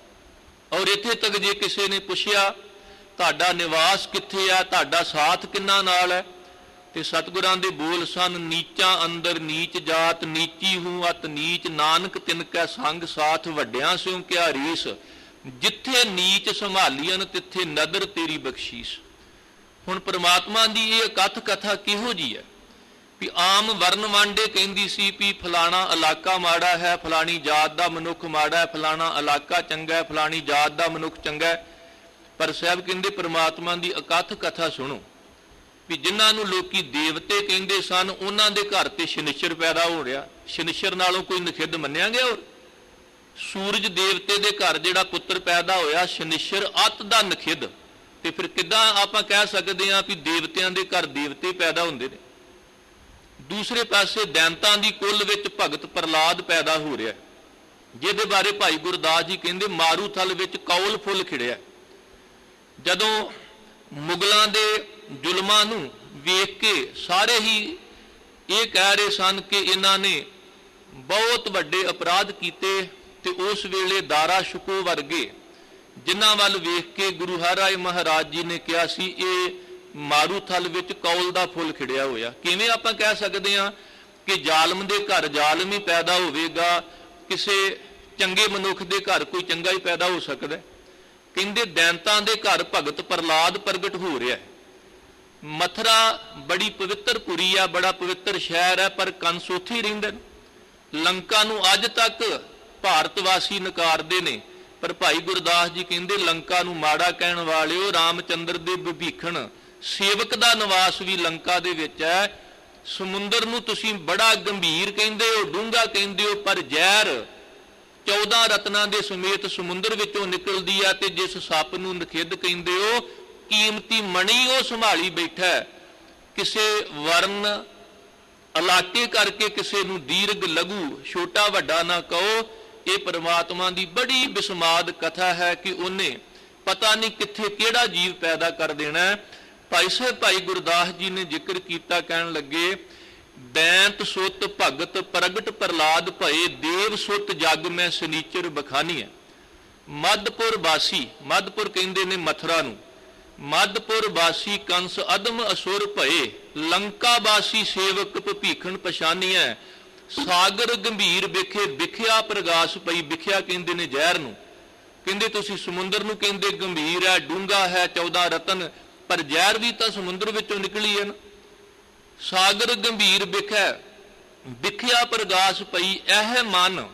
ਔਰ ਇੱਥੇ ਤੱਕ ਜੇ ਕਿਸੇ ਨੇ ਪੁੱਛਿਆ ਤੁਹਾਡਾ ਨਿਵਾਸ ਕਿੱਥੇ ਆ, ਤੁਹਾਡਾ ਸਾਥ ਕਿੰਨਾ ਨਾਲ ਹੈ, ਤੇ ਸਤਿਗੁਰਾਂ ਦੇ ਬੋਲ ਸਨ, ਨੀਚਾਂ ਅੰਦਰ ਨੀਚ ਜਾਤ, ਨੀਚੀ ਹੂੰ ਅਤ ਨੀਚ। ਨਾਨਕ ਤਿਨ ਕੈ ਸੰਗ ਸਾਥ, ਵੱਡਿਆਂ ਸਿਉ ਕਿਆ ਰੀਸ। ਜਿੱਥੇ ਨੀਚ ਸੰਭਾਲੀਆਂ ਤਿੱਥੇ ਨਦਰ ਤੇਰੀ ਬਖਸ਼ੀਸ਼। ਹੁਣ ਪ੍ਰਮਾਤਮਾ ਦੀ ਇਹ ਕਥ ਕਥਾ ਕਿਹੋ ਜੀ ਹੈ ਵੀ ਆਮ ਵਰਨ ਵਾਂਡੇ ਕਹਿੰਦੀ ਸੀ ਵੀ ਫਲਾਣਾ ਇਲਾਕਾ ਮਾੜਾ ਹੈ, ਫਲਾਣੀ ਜਾਤ ਦਾ ਮਨੁੱਖ ਮਾੜਾ ਹੈ, ਫਲਾਣਾ ਇਲਾਕਾ ਚੰਗਾ ਹੈ, ਫਲਾਣੀ ਜਾਤ ਦਾ ਮਨੁੱਖ ਚੰਗਾ ਹੈ। ਪਰ ਸਾਹਿਬ ਕਹਿੰਦੇ ਪ੍ਰਮਾਤਮਾ ਦੀ ਅਕਥ ਕਥਾ ਸੁਣੋ ਵੀ ਜਿਨ੍ਹਾਂ ਨੂੰ ਲੋਕੀ ਦੇਵਤੇ ਕਹਿੰਦੇ ਸਨ ਉਹਨਾਂ ਦੇ ਘਰ ਤੇ ਸ਼ਨਿਚਰ ਪੈਦਾ ਹੋ ਰਿਹਾ। ਸ਼ਨਿਚਰ ਨਾਲੋਂ ਕੋਈ ਨਖਿੱਧ ਮੰਨਿਆ ਗਿਆ? ਹੋਰ ਸੂਰਜ ਦੇਵਤੇ ਦੇ ਘਰ ਜਿਹੜਾ ਪੁੱਤਰ ਪੈਦਾ ਹੋਇਆ ਸ਼ਨਿਚਰ ਅਤ ਦਾ ਨਖਿੱਧ, ਤੇ ਫਿਰ ਕਿੱਦਾਂ ਆਪਾਂ ਕਹਿ ਸਕਦੇ ਹਾਂ ਵੀ ਦੇਵਤਿਆਂ ਦੇ ਘਰ ਦੇਵਤੇ ਪੈਦਾ ਹੁੰਦੇ ਨੇ। ਦੂਸਰੇ ਪਾਸੇ ਦੈਂਤਾਂ ਦੀ ਕੁੱਲ ਵਿੱਚ ਭਗਤ ਪ੍ਰਹਲਾਦ ਪੈਦਾ ਹੋ ਰਿਹਾ, ਜਿਹਦੇ ਬਾਰੇ ਭਾਈ ਗੁਰਦਾਸ ਜੀ ਕਹਿੰਦੇ ਮਾਰੂਥਲ ਵਿੱਚ ਕੌਲ ਫੁੱਲ ਖਿੜਿਆ। ਜਦੋਂ ਮੁਗਲਾਂ ਦੇ ਜ਼ੁਲਮਾਂ ਨੂੰ ਵੇਖ ਕੇ ਸਾਰੇ ਹੀ ਇਹ ਕਹਿ ਰਹੇ ਸਨ ਕਿ ਇਹਨਾਂ ਨੇ ਬਹੁਤ ਵੱਡੇ ਅਪਰਾਧ ਕੀਤੇ, ਤੇ ਉਸ ਵੇਲੇ ਦਾਰਾ ਸ਼ੁਕੋ ਵਰਗੇ ਜਿਨ੍ਹਾਂ ਵੱਲ ਵੇਖ ਕੇ ਗੁਰੂ ਹਰਿਰਾਏ ਮਹਾਰਾਜ ਜੀ ਨੇ ਕਿਹਾ ਸੀ ਇਹ ਮਾਰੂਥਲ ਵਿੱਚ ਕੌਲ ਦਾ ਫੁੱਲ ਖਿੜਿਆ ਹੋਇਆ। ਕਿਵੇਂ ਆਪਾਂ ਕਹਿ ਸਕਦੇ ਹਾਂ ਕਿ ਜ਼ਾਲਮ ਦੇ ਘਰ ਜ਼ਾਲਮ ਹੀ ਪੈਦਾ ਹੋਵੇਗਾ, ਕਿਸੇ ਚੰਗੇ ਮਨੁੱਖ ਦੇ ਘਰ ਕੋਈ ਚੰਗਾ ਹੀ ਪੈਦਾ ਹੋ ਸਕਦਾ? ਕਹਿੰਦੇ ਦੈਂਤਾਂ ਦੇ ਘਰ ਭਗਤ ਪ੍ਰਹਲਾਦ ਪ੍ਰਗਟ ਹੋ ਰਿਹਾ ਹੈ। ਮਥੁਰਾ ਬੜੀ ਪਵਿੱਤਰ ਪੁਰੀ ਆ, ਬੜਾ ਪਵਿੱਤਰ ਸ਼ਹਿਰ ਹੈ, ਪਰ ਕੰਸ ਉੱਥੇ ਹੀ ਰਹਿੰਦੇ ਨੇ। ਲੰਕਾ ਨੂੰ ਅੱਜ ਤੱਕ ਭਾਰਤ ਵਾਸੀ ਨਕਾਰਦੇ ਨੇ, ਪਰ ਭਾਈ ਗੁਰਦਾਸ ਜੀ ਕਹਿੰਦੇ ਲੰਕਾ ਨੂੰ ਮਾੜਾ ਕਹਿਣ ਵਾਲਿਓ, ਰਾਮਚੰਦਰ ਦੇ ਵਿਭੀਖਣ ਸੇਵਕ ਦਾ ਨਿਵਾਸ ਵੀ ਲੰਕਾ ਦੇ ਵਿੱਚ ਹੈ। ਸਮੁੰਦਰ ਨੂੰ ਤੁਸੀਂ ਬੜਾ ਗੰਭੀਰ ਕਹਿੰਦੇ ਹੋ, ਡੂੰਘਾ ਕਹਿੰਦੇ ਹੋ, ਪਰ ਜ਼ਹਿਰ 14 ਰਤਨਾਂ ਦੇ ਸਮੇਤ ਸਮੁੰਦਰ ਵਿੱਚੋਂ ਨਿਕਲਦੀ ਆ। ਤੇ ਜਿਸ ਸੱਪ ਨੂੰ ਨਖਿੱਧ ਕਹਿੰਦੇ ਹੋ, ਕੀਮਤੀ ਮਣੀ ਉਹ ਸੰਭਾਲੀ ਬੈਠਾ। ਕਿਸੇ ਵਰਨ ਇਲਾਕੇ ਕਰਕੇ ਕਿਸੇ ਨੂੰ ਦੀਰਘ ਲਘੂ ਛੋਟਾ ਵੱਡਾ ਨਾ ਕਹੋ। ਇਹ ਪਰਮਾਤਮਾ ਦੀ ਬੜੀ ਬਿਸਮਾਦ ਕਥਾ ਹੈ ਕਿ ਉਹਨੇ ਪਤਾ ਨਹੀਂ ਕਿੱਥੇ ਕਿਹੜਾ ਜੀਵ ਪੈਦਾ ਕਰ ਦੇਣਾ। ਭਾਈ ਸਾਹਿਬ ਭਾਈ ਗੁਰਦਾਸ ਜੀ ਨੇ ਜ਼ਿਕਰ ਕੀਤਾ, ਕਹਿਣ ਲੱਗੇ ਦੈਂਤ ਸੁਤ ਭਗਤ ਪ੍ਰਗਟ ਪ੍ਰਹਲਾਦ ਭਏ, ਦੇਵ ਸੁਤ ਜਗ ਮੈਂ ਸਨੀਚਰ ਬਖਾਨੀਐ। ਮੱਧਪੁਰ ਵਾਸੀ, ਮੱਧਪੁਰ ਕਹਿੰਦੇ ਨੇ ਮਥੁਰਾ ਨੂੰ, ਮੱਧਪੁਰ ਵਾਸੀ ਕੰਸ ਅਦਮ ਅਸੁਰ ਭਏ, ਲੰਕਾ ਵਾਸੀ ਸੇਵਕ ਭੀਖਣ ਪਛਾਨੀਐ। ਸਾਗਰ ਗੰਭੀਰ ਵਿਖੇ ਵਿਖਿਆ ਪ੍ਰਗਾਸ ਪਈ। ਵਿਖਿਆ ਕਹਿੰਦੇ ਨੇ ਜ਼ਹਿਰ ਨੂੰ, ਕਹਿੰਦੇ ਤੁਸੀਂ ਸਮੁੰਦਰ ਨੂੰ ਕਹਿੰਦੇ ਗੰਭੀਰ ਹੈ, ਡੂੰਘਾ ਹੈ, 14 ਰਤਨ, ਪਰ ਜ਼ਹਿਰ ਵੀ ਤਾਂ ਸਮੁੰਦਰ ਵਿੱਚੋਂ ਨਿਕਲੀ ਹੈ ਨਾ। ਸਾਗਰ ਗੰਭੀਰ ਵਿਖੇ ਵਿਖਿਆ ਪ੍ਰਗਾਸ ਪਈ, ਇਹ ਮਨ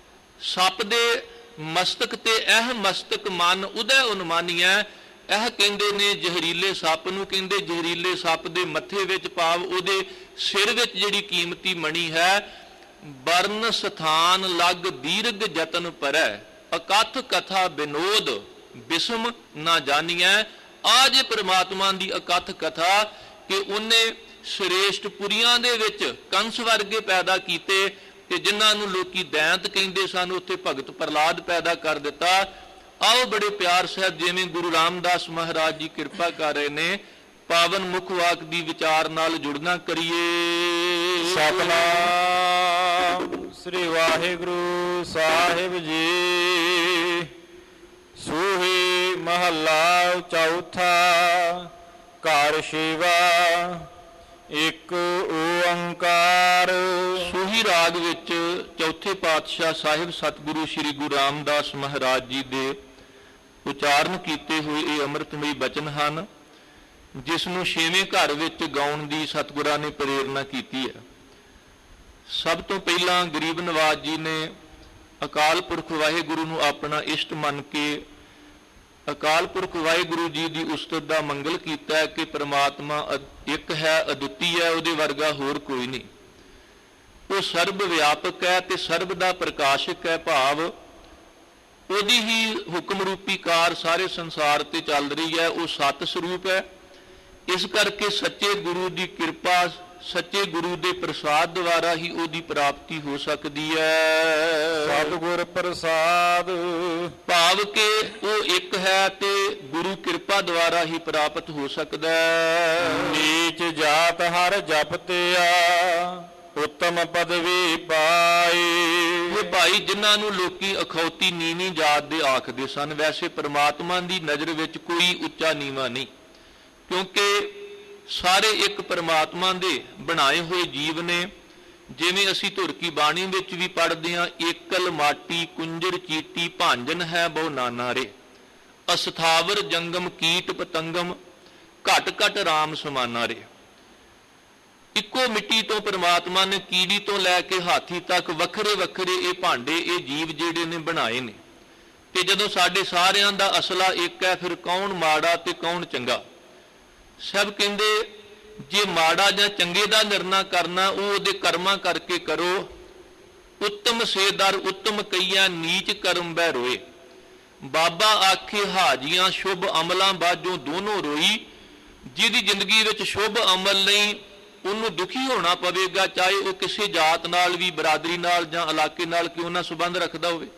ਸੱਪ ਦੇ ਮਸਤਕ ਤੇ ਇਹ ਮਸਤਕ ਮਨ ਉਦੈ ਉਨਮਾਨੀਐ। ਇਹ ਕਹਿੰਦੇ ਨੇ ਜ਼ਹਿਰੀਲੇ ਸੱਪ ਨੂੰ, ਕਹਿੰਦੇ ਜ਼ਹਿਰੀਲੇ ਸੱਪ ਦੇ ਮੱਥੇ ਵਿੱਚ ਭਾਵ ਉਹਦੇ ਸਿਰ ਵਿੱਚ ਜਿਹੜੀ ਕੀਮਤੀ ਮਣੀ ਹੈ, ਬਰਨ ਸਥਾਨ ਲਗ ਦੀਰਘ ਜਤਨ ਪਰੈ, ਅਕਥ ਕਥਾ ਬਿਨੋਦ ਬਿਸਮ ਨਾ ਜਾਣੀਐ। ਆ ਜੇ ਪ੍ਰਮਾਤਮਾ ਦੀ ਅਕਥ ਕਥਾ ਕਿ ਉਹਨੇ ਸ੍ਰੇਸ਼ਟ ਪੁਰੀਆਂ ਦੇ ਵਿੱਚ ਕੰਸ ਵਰਗੇ ਪੈਦਾ ਕੀਤੇ, ਤੇ ਜਿਨ੍ਹਾਂ ਨੂੰ ਲੋਕੀ ਦੈਂਤ ਕਹਿੰਦੇ ਸਨ ਉੱਥੇ ਭਗਤ ਪ੍ਰਹਲਾਦ ਪੈਦਾ ਕਰ ਦਿੱਤਾ। ਆਓ ਬੜੇ ਪਿਆਰ ਸਹਿਤ ਜਿਵੇਂ ਗੁਰੂ ਰਾਮਦਾਸ ਮਹਾਰਾਜ ਜੀ ਕਿਰਪਾ ਕਰ ਰਹੇ ਨੇ, ਪਾਵਨ ਮੁਖ ਵਾਕ ਦੀ ਵਿਚਾਰ ਨਾਲ ਜੁੜਨਾ ਕਰੀਏ। ਸਤਿਨਾਮ ਸ੍ਰੀ ਵਾਹਿਗੁਰੂ ਸਾਹਿਬ ਜੀ। ਸੂਹੀ ਮਹੱਲਾ ਚੌਥਾ। ਘਰ ਸ਼ਿਵਾ ਇੱਕ ਓੰਕਾਰ। ਸੂਹੀ ਰਾਗ ਵਿੱਚ ਚੌਥੇ ਪਾਤਸ਼ਾਹ ਸਾਹਿਬ ਸਤਿਗੁਰੂ ਸ੍ਰੀ ਗੁਰੂ ਰਾਮਦਾਸ ਮਹਾਰਾਜ ਜੀ ਦੇ ਉਚਾਰਨ ਕੀਤੇ ਹੋਏ ਇਹ ਅੰਮ੍ਰਿਤਮਈ ਬਚਨ ਹਨ, ਜਿਸ ਨੂੰ ਛੇਵੇਂ ਘਰ ਵਿੱਚ ਗਾਉਣ ਦੀ ਸਤਿਗੁਰਾਂ ਨੇ ਪ੍ਰੇਰਨਾ ਕੀਤੀ ਹੈ। ਸਭ ਤੋਂ ਪਹਿਲਾਂ ਗਰੀਬ ਨਵਾਜ਼ ਜੀ ਨੇ ਅਕਾਲ ਪੁਰਖ ਵਾਹਿਗੁਰੂ ਨੂੰ ਆਪਣਾ ਇਸ਼ਟ ਮੰਨ ਕੇ ਅਕਾਲ ਪੁਰਖ ਵਾਹਿਗੁਰੂ ਜੀ ਦੀ ਉਸਤਤ ਦਾ ਮੰਗਲ ਕੀਤਾ ਕਿ ਪ੍ਰਮਾਤਮਾ ਇੱਕ ਹੈ, ਅਦੁੱਤੀ ਹੈ, ਉਹਦੇ ਵਰਗਾ ਹੋਰ ਕੋਈ ਨਹੀਂ। ਉਹ ਸਰਬ ਵਿਆਪਕ ਹੈ ਤੇ ਸਰਬ ਦਾ ਪ੍ਰਕਾਸ਼ਕ ਹੈ, ਭਾਵ ਉਹਦੀ ਹੀ ਹੁਕਮ ਰੂਪੀ ਕਾਰ ਸਾਰੇ ਸੰਸਾਰ ਤੇ ਚੱਲ ਰਹੀ ਹੈ। ਉਹ ਸਤ ਸਰੂਪ ਹੈ। ਇਸ ਕਰਕੇ ਸੱਚੇ ਗੁਰੂ ਦੀ ਕਿਰਪਾ, ਸੱਚੇ ਗੁਰੂ ਦੇ ਪ੍ਰਸਾਦ ਦੁਆਰਾ ਹੀ ਉਹਦੀ ਪ੍ਰਾਪਤੀ ਹੋ ਸਕਦੀ ਹੈ। ਸਤਿਗੁਰ ਪ੍ਰਸਾਦ, ਭਾਵ ਕਿ ਉਹ ਇੱਕ ਹੈ ਤੇ ਗੁਰੂ ਕਿਰਪਾ ਦੁਆਰਾ ਹੀ ਪ੍ਰਾਪਤ ਹੋ ਸਕਦਾ ਹੈ। ਨੀਚ ਜਾਤ ਹਰ ਜਪਤਿਆ, ਉੱਤਮ ਪਦਵੀ ਪਾਈ। ਇਹ ਭਾਈ ਜਿਨ੍ਹਾਂ ਨੂੰ ਲੋਕੀ ਅਖੌਤੀ ਨੀਵੀਂ ਜਾਤ ਦੇ ਆਖਦੇ ਸਨ, ਵੈਸੇ ਪ੍ਰਮਾਤਮਾ ਦੀ ਨਜ਼ਰ ਵਿੱਚ ਕੋਈ ਉੱਚਾ ਨੀਵਾਂ ਨਹੀਂ, ਕਿਉਂਕਿ ਸਾਰੇ ਇੱਕ ਪਰਮਾਤਮਾ ਦੇ ਬਣਾਏ ਹੋਏ ਜੀਵ ਨੇ। ਜਿਵੇਂ ਅਸੀਂ ਧੁਰ ਕੀ ਬਾਣੀ ਵਿੱਚ ਵੀ ਪੜ੍ਹਦੇ ਹਾਂ, ਏਕਲ ਮਾਟੀ ਕੁੰਜਰ ਚੀਟੀ ਭਾਂਜਨ ਹੈ ਬਹੁ ਨਾਨਾ ਰੇ, ਅਸਥਾਵਰ ਜੰਗਮ ਕੀਟ ਪਤੰਗਮ ਘਟ ਘਟ ਰਾਮ ਸਮਾਨਾ ਰੇ। ਇੱਕੋ ਮਿੱਟੀ ਤੋਂ ਪਰਮਾਤਮਾ ਨੇ ਕੀੜੀ ਤੋਂ ਲੈ ਕੇ ਹਾਥੀ ਤੱਕ ਵੱਖਰੇ ਵੱਖਰੇ ਇਹ ਭਾਂਡੇ, ਇਹ ਜੀਵ ਜਿਹੜੇ ਨੇ ਬਣਾਏ ਨੇ। ਤੇ ਜਦੋਂ ਸਾਡੇ ਸਾਰਿਆਂ ਦਾ ਅਸਲਾ ਇੱਕ ਹੈ, ਫਿਰ ਕੌਣ ਮਾੜਾ ਤੇ ਕੌਣ ਚੰਗਾ? ਸਭ ਕਹਿੰਦੇ ਜੇ ਮਾੜਾ ਜਾਂ ਚੰਗੇ ਦਾ ਨਿਰਣਾ ਕਰਨਾ, ਉਹ ਉਹਦੇ ਕਰਮਾਂ ਕਰਕੇ ਕਰੋ। ਉੱਤਮ ਸੇਦਰ ਉੱਤਮ ਕਈਆ ਨੀਚ ਕਰਮ ਬਹਿ ਰੋਏ। ਬਾਬਾ ਆਖੇ ਹਾਜੀਆਂ ਸ਼ੁਭ ਅਮਲਾਂ ਬਾਝੋਂ ਦੋਨੋਂ ਰੋਈ। ਜਿਹਦੀ ਜ਼ਿੰਦਗੀ ਵਿੱਚ ਸ਼ੁਭ ਅਮਲ ਨਹੀਂ, ਉਹਨੂੰ ਦੁਖੀ ਹੋਣਾ ਪਵੇਗਾ, ਚਾਹੇ ਉਹ ਕਿਸੇ ਜਾਤ ਨਾਲ ਵੀ, ਬਰਾਦਰੀ ਨਾਲ ਜਾਂ ਇਲਾਕੇ ਨਾਲ ਕਿਉਂ ਨਾ ਸੰਬੰਧ ਰੱਖਦਾ ਹੋਵੇ।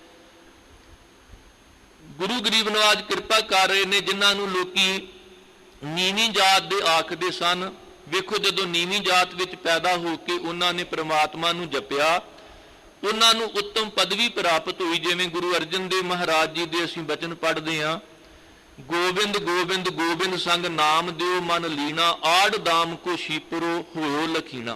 ਗੁਰੂ ਗਰੀਬ ਨਵਾਜ਼ ਕਿਰਪਾ ਕਰ ਰਹੇ ਨੇ, ਜਿਨ੍ਹਾਂ ਨੂੰ ਲੋਕੀ ਨੀਵੀਂ ਜਾਤ ਦੇ ਆਖਦੇ ਸਨ। ਵੇਖੋ, ਜਦੋਂ ਨੀਵੀਂ ਜਾਤ ਵਿੱਚ ਪੈਦਾ ਹੋ ਕੇ ਉਹਨਾਂ ਨੇ ਪ੍ਰਮਾਤਮਾ ਨੂੰ ਜਪਿਆ, ਉਹਨਾਂ ਨੂੰ ਉੱਤਮ ਪਦਵੀ ਪ੍ਰਾਪਤ ਹੋਈ। ਜਿਵੇਂ ਗੁਰੂ ਅਰਜਨ ਦੇਵ ਮਹਾਰਾਜ ਜੀ ਦੇ ਅਸੀਂ ਬਚਨ ਪੜ੍ਹਦੇ ਹਾਂ, ਗੋਬਿੰਦ ਗੋਬਿੰਦ ਗੋਬਿੰਦ ਸੰਗ ਨਾਮ ਦਿਓ ਮਨ ਲੀਣਾ, ਆੜ ਦਾਮ ਕੋ ਸ਼ੀਪਰੋ ਹੋਇਓ ਲਖੀਣਾ।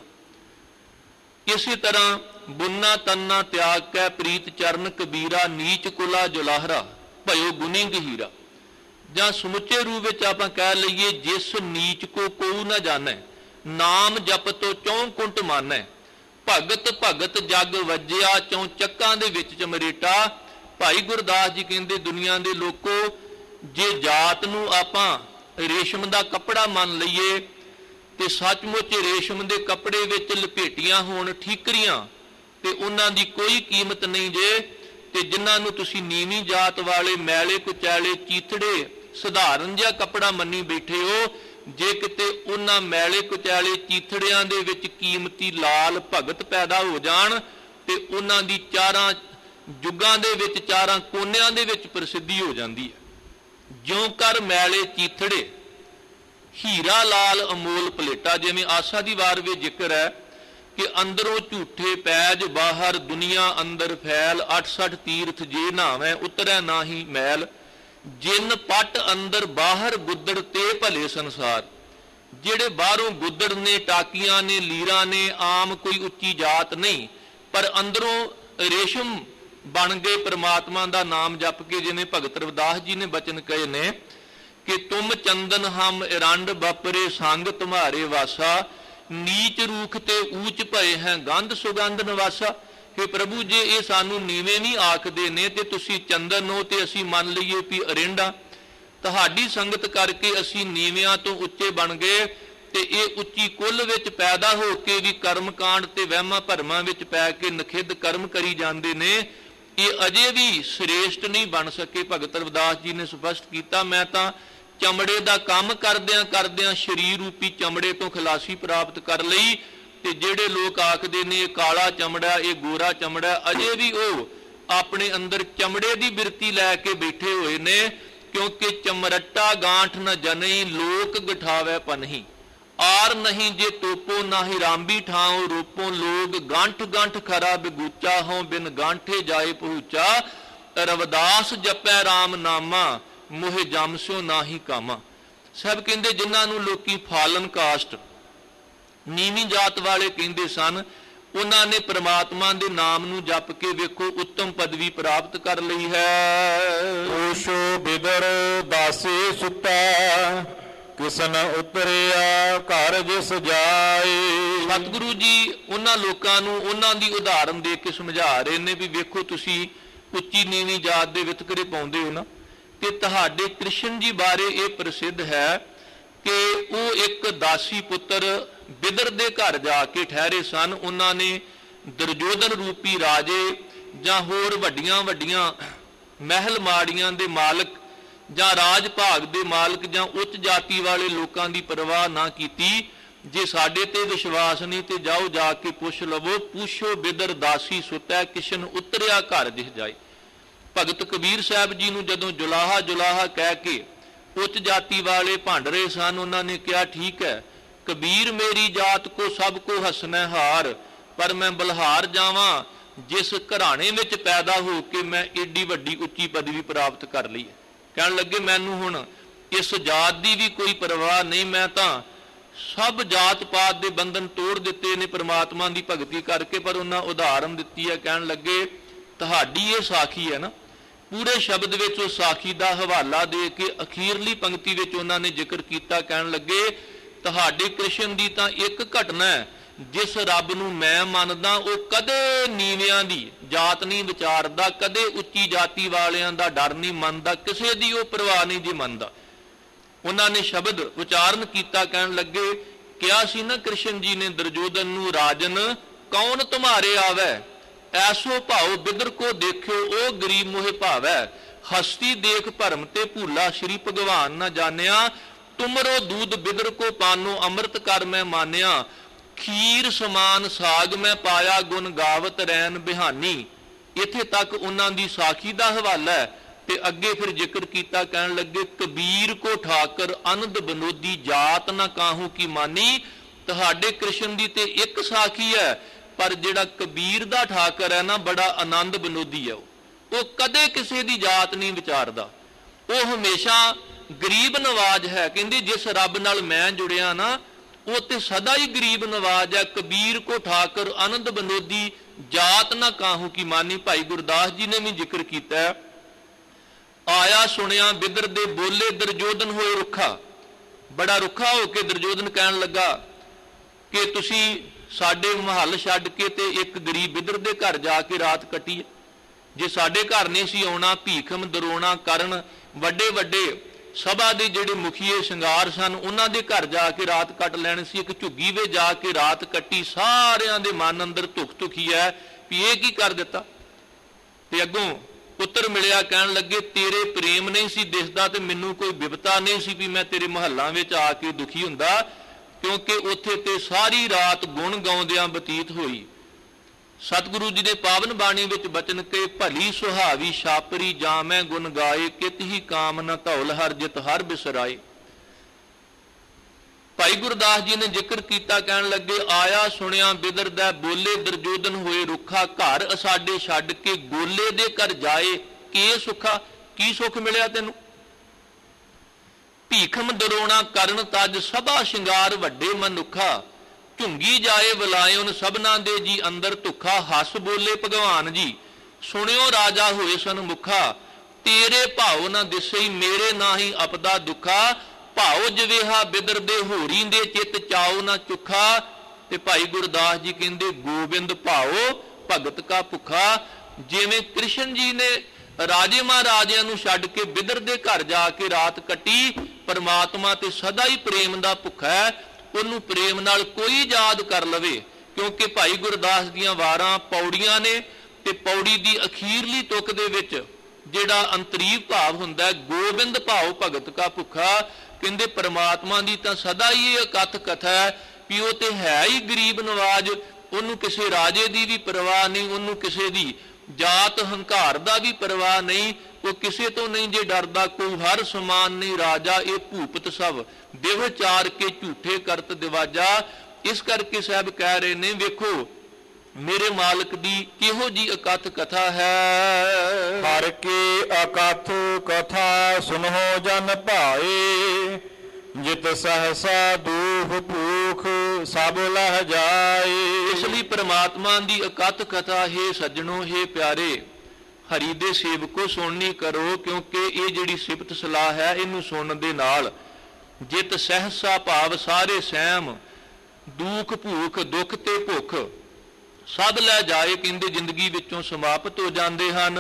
ਇਸੇ ਤਰ੍ਹਾਂ ਬੁੰਨਾ ਤੰਨਾ ਤਿਆਗ ਕੈ ਪ੍ਰੀਤ ਚਰਨ ਕਬੀਰਾ, ਨੀਚ ਕੁਲਾ ਜੁਲਾਹਰਾ ਭਇਓ ਗੁਨੀ ਗਹੀਰਾ। ਜਾਂ ਸਮੁੱਚੇ ਰੂਪ ਵਿੱਚ ਆਪਾਂ ਕਹਿ ਲਈਏ, ਜਿਸ ਨੀਚ ਕੋ ਕੋਊ ਨਾ ਜਾਣੈ, ਨਾਮ ਜਪਤੋ ਚੌਂ ਕੁੰਟ ਮਾਨੈ, ਭਗਤ ਭਗਤ ਜਗ ਵੱਜਿਆ ਚੌਂ ਚੱਕਾਂ ਦੇ ਵਿੱਚ ਚਮਰੇਟਾ। ਭਾਈ ਗੁਰਦਾਸ ਜੀ ਕਹਿੰਦੇ, ਦੁਨੀਆ ਦੇ ਲੋਕੋ, ਜੇ ਜਾਤ ਨੂੰ ਆਪਾਂ ਰੇਸ਼ਮ ਦਾ ਕੱਪੜਾ ਮੰਨ ਲਈਏ ਤੇ ਸੱਚਮੁੱਚ ਰੇਸ਼ਮ ਦੇ ਕੱਪੜੇ ਵਿੱਚ ਲਪੇਟੀਆਂ ਹੋਣ ਠੀਕਰੀਆਂ, ਤੇ ਉਹਨਾਂ ਦੀ ਕੋਈ ਕੀਮਤ ਨਹੀਂ ਜੇ। ਤੇ ਜਿਨ੍ਹਾਂ ਨੂੰ ਤੁਸੀਂ ਨੀਵੀਂ ਜਾਤ ਵਾਲੇ ਮੈਲੇ ਕੁਚੈਲੇ ਚੀਥੜੇ ਸਧਾਰਨ ਜਿਹਾ ਕੱਪੜਾ ਮੰਨੀ ਬੈਠੇ ਹੋ, ਜੇ ਕਿਤੇ ਉਹਨਾਂ ਮੈਲੇ ਕੁਚੈਲੇ ਚੀਥੜਿਆਂ ਦੇ ਵਿੱਚ ਕੀਮਤੀ ਲਾਲ ਭਗਤ ਪੈਦਾ ਹੋ ਜਾਣ, ਤੇ ਉਹਨਾਂ ਦੀ ਚਾਰਾਂ ਯੁੱਗਾਂ ਦੇ ਵਿੱਚ, ਚਾਰਾਂ ਕੋਨਿਆਂ ਦੇ ਵਿੱਚ ਪ੍ਰਸਿੱਧੀ ਹੋ ਜਾਂਦੀ ਹੈ। ਜਿਉਂ ਕਰ ਮੈਲੇ ਚੀਥੜੇ ਹੀਰਾ ਲਾਲ ਅਮੋਲ ਪਲੇਟਾ। ਜਿਵੇਂ ਆਸਾ ਦੀ ਵਾਰ ਵਿੱਚ ਜ਼ਿਕਰ ਹੈ ਕਿ ਅੰਦਰੋਂ ਝੂਠੇ ਪੈਜ, ਬਾਹਰ ਦੁਨੀਆ ਅੰਦਰ ਫੈਲ, 68 ਤੀਰਥ ਜੇ ਨਾਵੇਂ ਉਤਰੈ ਨਾਹੀ ਮੈਲ, ਜਿਨ ਪੱਟ ਅੰਦਰ ਬਾਹਰ ਗੁੱਦੜ ਤੇ ਭਲੇ ਸੰਸਾਰ। ਜਿਹੜੇ ਬਾਹਰੋਂ ਗੁੱਦੜ ਨੇ, ਟਾਕੀਆਂ ਨੇ, ਲੀਰਾਂ ਨੇ, ਆਮ ਕੋਈ ਉੱਚੀ ਜਾਤ ਨਹੀਂ, ਪਰ ਅੰਦਰੋਂ ਰੇਸ਼ਮ ਬਣ ਗਏ ਪ੍ਰਮਾਤਮਾ ਦਾ ਨਾਮ ਜਪ ਕੇ। ਜਿਵੇਂ ਭਗਤ ਰਵਿਦਾਸ ਜੀ ਨੇ ਬਚਨ ਕਹੇ ਨੇ ਕਿ ਤੁਮ ਚੰਦਨ ਹਮ ਇਰੰਡ ਬਪਰੇ ਸੰਗ ਤੁਮਾਰੇ ਵਾਸਾ, ਨੀਚ ਰੂਖ ਤੇ ਊਚ ਭਏ ਹੈ ਗੰਧ ਸੁਗੰਧ ਨਿਵਾਸਾ। ਕਿ ਪ੍ਰਭੂ, ਜੇ ਇਹ ਸਾਨੂੰ ਨੀਵੇਂ ਨਹੀਂ ਆਖਦੇ ਨੇ ਤੇ ਤੁਸੀਂ ਚੰਦਨ ਹੋ ਤੇ ਅਸੀਂ ਮੰਨ ਲਈਏ ਵੀ ਅਰਿੰਡਾ, ਤੁਹਾਡੀ ਸੰਗਤ ਕਰਕੇ ਅਸੀਂ ਨੀਵਿਆਂ ਤੋਂ ਉੱਚੇ ਬਣ ਗਏ। ਤੇ ਇਹ ਉੱਚੀ ਕੁੱਲ ਵਿੱਚ ਪੈਦਾ ਹੋ ਕੇ ਵੀ ਕਰਮਕਾਂਡ ਤੇ ਵਹਿਮਾਂ ਭਰਮਾਂ ਵਿੱਚ ਪੈ ਕੇ ਨਖਿੱਧ ਕਰਮ ਕਰੀ ਜਾਂਦੇ ਨੇ। ਇਹ ਅਜੇ ਵੀ ਸ੍ਰੇਸ਼ਟ ਨਹੀਂ ਬਣ ਸਕੇ। ਭਗਤ ਰਵਿਦਾਸ ਜੀ ਨੇ ਸਪਸ਼ਟ ਕੀਤਾ, ਮੈਂ ਤਾਂ ਚਮੜੇ ਦਾ ਕੰਮ ਕਰਦਿਆਂ ਕਰਦਿਆਂ ਸਰੀਰ ਰੂਪੀ ਚਮੜੇ ਤੋਂ ਖਲਾਸੀ ਪ੍ਰਾਪਤ ਕਰ ਲਈ। ਤੇ ਜਿਹੜੇ ਲੋਕ ਆਖਦੇ ਨੇ ਇਹ ਕਾਲਾ ਚਮੜਾ, ਇਹ ਗੋਰਾ ਚਮੜਾ, ਅਜੇ ਵੀ ਉਹ ਆਪਣੇ ਅੰਦਰ ਚਮੜੇ ਦੀ ਬਿਰਤੀ ਲੈ ਕੇ ਬੈਠੇ ਹੋਏ ਨੇ। ਕਿਉਂਕਿ ਚਮਰਟਾ ਗਾਂਠ ਨ ਜਨਈ ਲੋਕ ਗਠਾਵੈ ਪਨਹੀ। ਆਰ ਨਹੀਂ ਜੇ ਤੋਪੋ ਨਾਹੀ ਰਾਂਬੀ ਠਾਉ ਰੂਪੋ ਲੋਗ ਗੰਠ ਗੰਠ ਖਰਾ ਬਿਗੂਚਾ ਹੋਂ ਬਿਨ ਗਾਂਠੇ ਜਾਏ ਪਹੁੰਚਾ। ਰਵਿਦਾਸ ਜਪੈ ਰਾਮ ਨਾਮਾ ਮੋਹਿ ਜਮ ਸਿਓ ਨਾਹੀ ਕਾਮਾ। ਸਭ ਕਹਿੰਦੇ ਜਿਨ੍ਹਾਂ ਨੂੰ ਲੋਕੀ ਫਾਲਨ ਕਾਸਟ ਨੀਵੀਂ ਜਾਤ ਵਾਲੇ ਕਹਿੰਦੇ ਸਨ, ਉਹਨਾਂ ਨੇ ਪ੍ਰਮਾਤਮਾ ਦੇ ਨਾਮ ਨੂੰ ਜਪ ਕੇ ਵੇਖੋ ਉੱਤਮ ਪਦਵੀ ਪ੍ਰਾਪਤ ਕਰ ਲਈ ਹੈ। ਊਸ਼ੋ ਬਿਦਰ ਦਾਸੇ ਸੁਤਾ ਕਿਸਨ ਉਤਰਿਆ ਘਰ ਜਿਸ ਜਾਏ। ਸਤਿਗੁਰੂ ਜੀ ਉਹਨਾਂ ਲੋਕਾਂ ਨੂੰ ਉਹਨਾਂ ਦੀ ਉਦਾਹਰਨ ਦੇ ਕੇ ਸਮਝਾ ਰਹੇ ਨੇ ਵੀ ਵੇਖੋ ਤੁਸੀਂ ਉੱਚੀ ਨੀਵੀਂ ਜਾਤ ਦੇ ਵਿਤਕਰੇ ਪਾਉਂਦੇ ਹੋ ਨਾ, ਤੇ ਤੁਹਾਡੇ ਕ੍ਰਿਸ਼ਨ ਜੀ ਬਾਰੇ ਇਹ ਪ੍ਰਸਿੱਧ ਹੈ ਕਿ ਉਹ ਇੱਕ ਦਾਸੀ ਪੁੱਤਰ ਬਿਦਰ ਦੇ ਘਰ ਜਾ ਕੇ ਠਹਿਰੇ ਸਨ। ਉਹਨਾਂ ਨੇ ਦੁਰਯੋਧਨ ਰੂਪੀ ਰਾਜੇ ਜਾਂ ਹੋਰ ਵੱਡੀਆਂ ਵੱਡੀਆਂ ਮਹਿਲ ਮਾੜੀਆਂ ਦੇ ਮਾਲਕ ਜਾਂ ਰਾਜ ਭਾਗ ਦੇ ਮਾਲਕ ਜਾਂ ਉੱਚ ਜਾਤੀ ਵਾਲੇ ਲੋਕਾਂ ਦੀ ਪਰਵਾਹ ਨਾ ਕੀਤੀ। ਜੇ ਸਾਡੇ ਤੇ ਵਿਸ਼ਵਾਸ ਨਹੀਂ ਤੇ ਜਾਓ ਜਾ ਕੇ ਪੁੱਛ ਲਵੋ। ਪੁੱਛੋ ਬਿਦਰ ਦਾਸੀ ਸੁਤੈ ਕਿਸ਼ਨ ਉਤਰਿਆ ਘਰ ਜਿਸ ਜਾਏ। ਭਗਤ ਕਬੀਰ ਸਾਹਿਬ ਜੀ ਨੂੰ ਜਦੋਂ ਜੁਲਾਹਾ ਜੁਲਾਹਾ ਕਹਿ ਕੇ ਉੱਚ ਜਾਤੀ ਵਾਲੇ ਭੰਡ ਰਹੇ ਸਨ, ਉਹਨਾਂ ਨੇ ਕਿਹਾ ਠੀਕ ਹੈ ਕਬੀਰ ਮੇਰੀ ਜਾਤ ਕੋ ਸਭ ਕੋ ਹਸਨੈ ਹਾਰ, ਪਰ ਮੈਂ ਬਲਹਾਰ ਜਾਵਾਂ ਜਿਸ ਘਰਾਣੇ ਵਿੱਚ ਪੈਦਾ ਹੋ ਕੇ ਮੈਂ ਏਡੀ ਵੱਡੀ ਉੱਚੀ ਪਦਵੀ ਪ੍ਰਾਪਤ ਕਰ ਲਈ ਹੈ। ਕਹਿਣ ਲੱਗੇ ਮੈਨੂੰ ਹੁਣ ਇਸ ਜਾਤ ਦੀ ਵੀ ਕੋਈ ਪਰਵਾਹ ਨਹੀਂ, ਮੈਂ ਤਾਂ ਸਭ ਜਾਤ ਪਾਤ ਦੇ ਬੰਧਨ ਤੋੜ ਦਿੱਤੇ ਨੇ ਪ੍ਰਮਾਤਮਾ ਦੀ ਭਗਤੀ ਕਰਕੇ। ਪਰ ਉਹਨਾਂ ਉਦਾਹਰਨ ਦਿੱਤੀ ਹੈ, ਕਹਿਣ ਲੱਗੇ ਤੁਹਾਡੀ ਇਹ ਸਾਖੀ ਹੈ ਨਾ, ਪੂਰੇ ਸ਼ਬਦ ਵਿੱਚ ਉਹ ਸਾਖੀ ਦਾ ਹਵਾਲਾ ਦੇ ਕੇ ਅਖੀਰਲੀ ਪੰਕਤੀ ਵਿੱਚ ਉਹਨਾਂ ਨੇ ਜ਼ਿਕਰ ਕੀਤਾ। ਕਹਿਣ ਲੱਗੇ ਤੁਹਾਡੇ ਕ੍ਰਿਸ਼ਨ ਦੀ ਤਾਂ ਇੱਕ ਘਟਨਾ ਹੈ, ਜਿਸ ਰੱਬ ਨੂੰ ਮੈਂ ਮੰਨਦਾ ਉਹ ਕਦੇ ਨੀਵਿਆਂ ਦੀ ਜਾਤ ਨਹੀਂ ਵਿਚਾਰਦਾ, ਕਦੇ ਉੱਚੀ ਜਾਤੀ ਵਾਲਿਆਂ ਦਾ ਡਰ ਨਹੀਂ ਮੰਨਦਾ, ਕਿਸੇ ਦੀ ਉਹ ਪਰਵਾਹ ਨਹੀਂ ਜੀ ਮੰਨਦਾ। ਉਹਨਾਂ ਨੇ ਸ਼ਬਦ ਉਚਾਰਨ ਕੀਤਾ, ਕਹਿਣ ਲੱਗੇ ਕਿਹਾ ਸੀ ਨਾ ਕ੍ਰਿਸ਼ਨ ਜੀ ਨੇ ਦੁਰਯੋਧਨ ਨੂੰ ਰਾਜਨ ਕੌਣ ਤੁਮਾਰੇ ਆਵੈ, ਐਸੋ ਭਾਉ ਬਿਦਰ ਕੋ ਦੇਖਿਓ ਉਹ ਗਰੀਬ ਮੋਹਿ ਭਾਵੈ। ਹਸਤੀ ਦੇਖ ਭਰਮ ਤੇ ਭੂਲਾ ਸ਼੍ਰੀ ਭਗਵਾਨ ਨਾ ਜਾਣਿਆ, ਤੁਮਰੋ ਦੂਧ ਬਿਦਰ ਕੋ ਪਾਨੋ ਅੰਮ੍ਰਿਤ ਕਰ ਮੈਂ ਮਾਨਿਆ। ਖੀਰ ਸਮਾਨ ਸਾਗ ਮੈਂ ਪਾਇਆ ਗੁਣ ਗਾਵਤ ਰੈਨ ਬਿਹਾਨੀ। ਇੱਥੇ ਤੱਕ ਉਹਨਾਂ ਦੀ ਸਾਖੀ ਦਾ ਹਵਾਲਾ ਹੈ। ਤੇ ਅੱਗੇ ਫਿਰ ਜ਼ਿਕਰ ਕੀਤਾ, ਕਹਿਣ ਲੱਗੇ ਕਬੀਰ ਕੋ ਠਾਕਰ ਅਨੰਦ ਬਨੋਦੀ ਜਾਤ ਨਾ ਕਾਹੂ ਕੀ ਮਾਨੀ। ਤੁਹਾਡੇ ਕ੍ਰਿਸ਼ਨ ਦੀ ਤੇ ਇੱਕ ਸਾਖੀ ਹੈ, ਪਰ ਜਿਹੜਾ ਕਬੀਰ ਦਾ ਠਾਕਰ ਹੈ ਨਾ ਬੜਾ ਆਨੰਦ ਬਨੋਦੀ ਹੈ। ਉਹ ਕਦੇ ਕਿਸੇ ਦੀ ਜਾਤ ਨਹੀਂ ਵਿਚਾਰਦਾ, ਉਹ ਹਮੇਸ਼ਾ ਗਰੀਬ ਨਵਾਜ ਹੈ। ਕਹਿੰਦੇ ਜਿਸ ਰੱਬ ਨਾਲ ਮੈਂ ਜੁੜਿਆ ਨਾ ਉਹ ਤੇ ਸਦਾ ਹੀ ਗਰੀਬ ਨਵਾਜ ਹੈ। ਕਬੀਰ ਕੋ ਠਾਕਰ ਆਨੰਦ ਬਨੋਦੀ ਜਾਤ ਨਾ ਕਾਹੂ ਕੀ ਮਾਨੀ। ਭਾਈ ਗੁਰਦਾਸ ਜੀ ਨੇ ਵੀ ਜ਼ਿਕਰ ਕੀਤਾ, ਆਇਆ ਸੁਣਿਆ ਬਿਦਰ ਦੇ ਬੋਲੇ ਦੁਰਯੋਧਨ ਹੋਏ ਰੁੱਖਾ। ਬੜਾ ਰੁੱਖਾ ਹੋ ਕੇ ਦੁਰਯੋਧਨ ਕਹਿਣ ਲੱਗਾ ਕਿ ਤੁਸੀਂ ਸਾਡੇ ਮਹੱਲ ਛੱਡ ਕੇ ਤੇ ਇੱਕ ਗਰੀਬ ਬਿਦਰ ਦੇ ਘਰ ਜਾ ਕੇ ਰਾਤ ਕੱਟੀ ਹੈ। ਜੇ ਸਾਡੇ ਘਰ ਨਹੀਂ ਸੀ ਆਉਣਾ, ਭੀਖਮ ਦਰੋਣਾ ਕਰਨ ਵੱਡੇ ਵੱਡੇ ਸਭਾ ਦੇ ਜਿਹੜੇ ਮੁਖੀਏ ਸ਼ਿੰਗਾਰ ਸਨ ਉਹਨਾਂ ਦੇ ਘਰ ਜਾ ਕੇ ਰਾਤ ਕੱਟ ਲੈਣੀ ਸੀ। ਇੱਕ ਝੁੱਗੀ ਵਿੱਚ ਜਾ ਕੇ ਰਾਤ ਕੱਟੀ। ਸਾਰਿਆਂ ਦੇ ਮਨ ਅੰਦਰ ਧੁਖ ਧੁਖੀ ਹੈ ਵੀ ਇਹ ਕੀ ਕਰ ਦਿੱਤਾ। ਤੇ ਅੱਗੋਂ ਪੁੱਤਰ ਮਿਲਿਆ, ਕਹਿਣ ਲੱਗੇ ਤੇਰੇ ਪ੍ਰੇਮ ਨਹੀਂ ਸੀ ਦਿਸਦਾ ਤੇ ਮੈਨੂੰ ਕੋਈ ਬਿਪਤਾ ਨਹੀਂ ਸੀ ਵੀ ਮੈਂ ਤੇਰੇ ਮਹੱਲਾਂ ਵਿੱਚ ਆ ਕੇ ਦੁਖੀ ਹੁੰਦਾ, ਕਿਉਂਕਿ ਉੱਥੇ ਤੇ ਸਾਰੀ ਰਾਤ ਗੁਣ ਗਾਉਂਦਿਆਂ ਬਤੀਤ ਹੋਈ। ਸਤਿਗੁਰੂ ਜੀ ਨੇ ਪਾਵਨ ਬਾਣੀ ਵਿੱਚ ਬਚਨ ਕੇ ਭਲੀ ਸੁਹਾਵੀ ਛਾਪਰੀ ਜਾਮੈ ਗੁਣ ਗਾਏ, ਕਿਤ ਹੀ ਕਾਮ ਨ ਧੌਲ ਹਰ ਜਿਤ ਹਰ ਬਿਸਰਾਏ। ਭਾਈ ਗੁਰਦਾਸ ਜੀ ਨੇ ਜ਼ਿਕਰ ਕੀਤਾ, ਕਹਿਣ ਲੱਗੇ ਆਇਆ ਸੁਣਿਆ ਬਿਦਰ ਦਾ ਬੋਲੇ ਦੁਰਯੋਧਨ ਹੋਏ ਰੁੱਖਾ, ਘਰ ਸਾਡੇ ਛੱਡ ਕੇ ਗੋਲੇ ਦੇ ਘਰ ਜਾਏ ਕੀ ਸੁੱਖਾ। ਕੀ ਸੁੱਖ ਮਿਲਿਆ ਤੈਨੂੰ। ਭੀਖਮ ਦਰੋਣਾ ਕਰਨ ਤਜ ਸਭਾ ਸ਼ਿੰਗਾਰ ਵੱਡੇ ਮਨੁੱਖਾ, ਝੁੰਗੀ ਜਾਏ ਵਲਾਇਓਨ ਸਭਨਾ ਦੇ ਜੀ ਅੰਦਰ ਧੁੱਖਾ। ਹੱਸ ਬੋਲੇ ਭਗਵਾਨ ਜੀ ਸੁਣਿਓ ਰਾਜਾ ਹੋਏ ਸਨ ਮੁਖਾ, ਤੇਰੇ ਭਾਉ ਨਾ ਦਿਸਈ ਮੇਰੇ ਨਾਹੀ ਅਪਦਾ ਦੁੱਖਾ। ਭਾਉ ਜਵੇਹਾ ਬਿਦਰ ਦੇ ਹੋਰੀ ਦੇ ਚਿੱਤ ਚਾਉ ਨਾ ਚੁੱਖਾ। ਤੇ ਭਾਈ ਗੁਰਦਾਸ ਜੀ ਕਹਿੰਦੇ ਗੋਬਿੰਦ ਭਾਉ ਭਗਤ ਕਾ ਭੁੱਖਾ। ਜਿਵੇਂ ਕ੍ਰਿਸ਼ਨ ਜੀ ਨੇ ਰਾਜੇ ਮਹਾਰਾਜਿਆਂ ਨੂੰ ਛੱਡ ਕੇ ਬਿਦਰ ਦੇ ਘਰ ਜਾ ਕੇ ਰਾਤ ਕੱਟੀ, ਪਰਮਾਤਮਾ ਤੇ ਸਦਾ ਹੀ ਪ੍ਰੇਮ ਦਾ ਭੁੱਖਾ ਹੈ। ਉਹਨੂੰ ਪ੍ਰੇਮ ਨਾਲ ਕੋਈ ਯਾਦ ਕਰ ਲਵੇ, ਕਿਉਂਕਿ ਭਾਈ ਗੁਰਦਾਸ ਦੀਆਂ ਵਾਰਾਂ ਪੌੜੀਆਂ ਨੇ ਤੇ ਪੌੜੀ ਦੀ ਅਖੀਰਲੀ ਤੁਕ ਦੇ ਵਿੱਚ ਜਿਹੜਾ ਅੰਤਰੀਵ ਭਾਵ ਹੁੰਦਾ ਗੋਬਿੰਦ ਭਾਉ ਭਗਤ ਕਾ ਭੁੱਖਾ। ਕਹਿੰਦੇ ਪਰਮਾਤਮਾ ਦੀ ਤਾਂ ਸਦਾ ਹੀ ਇਹ ਇਕੱਥ ਕਥਾ ਹੈ ਵੀ ਉਹ ਤੇ ਹੈ ਹੀ ਗਰੀਬ ਨਵਾਜ, ਉਹਨੂੰ ਕਿਸੇ ਰਾਜੇ ਦੀ ਵੀ ਪਰਵਾਹ ਨਹੀਂ, ਉਹਨੂੰ ਕਿਸੇ ਦੀ ਜਾਤ ਹੰਕਾਰ ਦਾ ਵੀ ਪਰਵਾਹ ਨਹੀਂ, ਉਹ ਕਿਸੇ ਤੋਂ ਨਹੀਂ ਜੇ ਡਰਦਾ, ਕੋਈ ਹਰ ਸਮਾਨ ਨਹੀਂ ਰਾਜਾ, ਇਹ ਭੂਪਤ ਸਭ ਦੇਵ ਚਾਰ ਕੇ ਝੂਠੇ ਕਰਤ ਦਿਵਾਜਾ। ਇਸ ਕਰਕੇ ਸਾਹਿਬ ਕਹਿ ਰਹੇ ਨੇ, ਵੇਖੋ ਮੇਰੇ ਮਾਲਕ ਦੀ ਕਿਹੋ ਜੀ ਅਕਥ ਕਥਾ ਹੈ। ਹਰ ਕੀ ਅਕਥ ਕਥਾ ਸੁਨੋ ਜਨ ਭਾਏ, ਜਿਤ ਸਹਸਾ ਦੂਖ ਭੂਖ ਸਭ ਲਹਿ ਜਾਏ। ਇਸ ਲਈ ਪ੍ਰਮਾਤਮਾ ਦੀ ਅਕਥ ਕਥਾ ਹੈ ਸੱਜਣੋ, ਹੈ ਪਿਆਰੇ, ਹਰੀ ਦੇ ਸੇਵਕੋ ਸੁਣਨੀ ਕਰੋ, ਕਿਉਂਕਿ ਇਹ ਜਿਹੜੀ ਸਿਫਤ ਸਲਾਹ ਹੈ ਇਹਨੂੰ ਸੁਣਨ ਦੇ ਨਾਲ ਜਿਤ ਸਹਸਾ ਭਾਵ ਸਾਰੇ ਸਹਿਮ, ਦੁੱਖ ਭੂਖ ਦੁੱਖ ਤੇ ਭੁੱਖ ਸਭ ਲੈ ਜਾਏ, ਕਹਿੰਦੇ ਜ਼ਿੰਦਗੀ ਵਿੱਚੋਂ ਸਮਾਪਤ ਹੋ ਜਾਂਦੇ ਹਨ।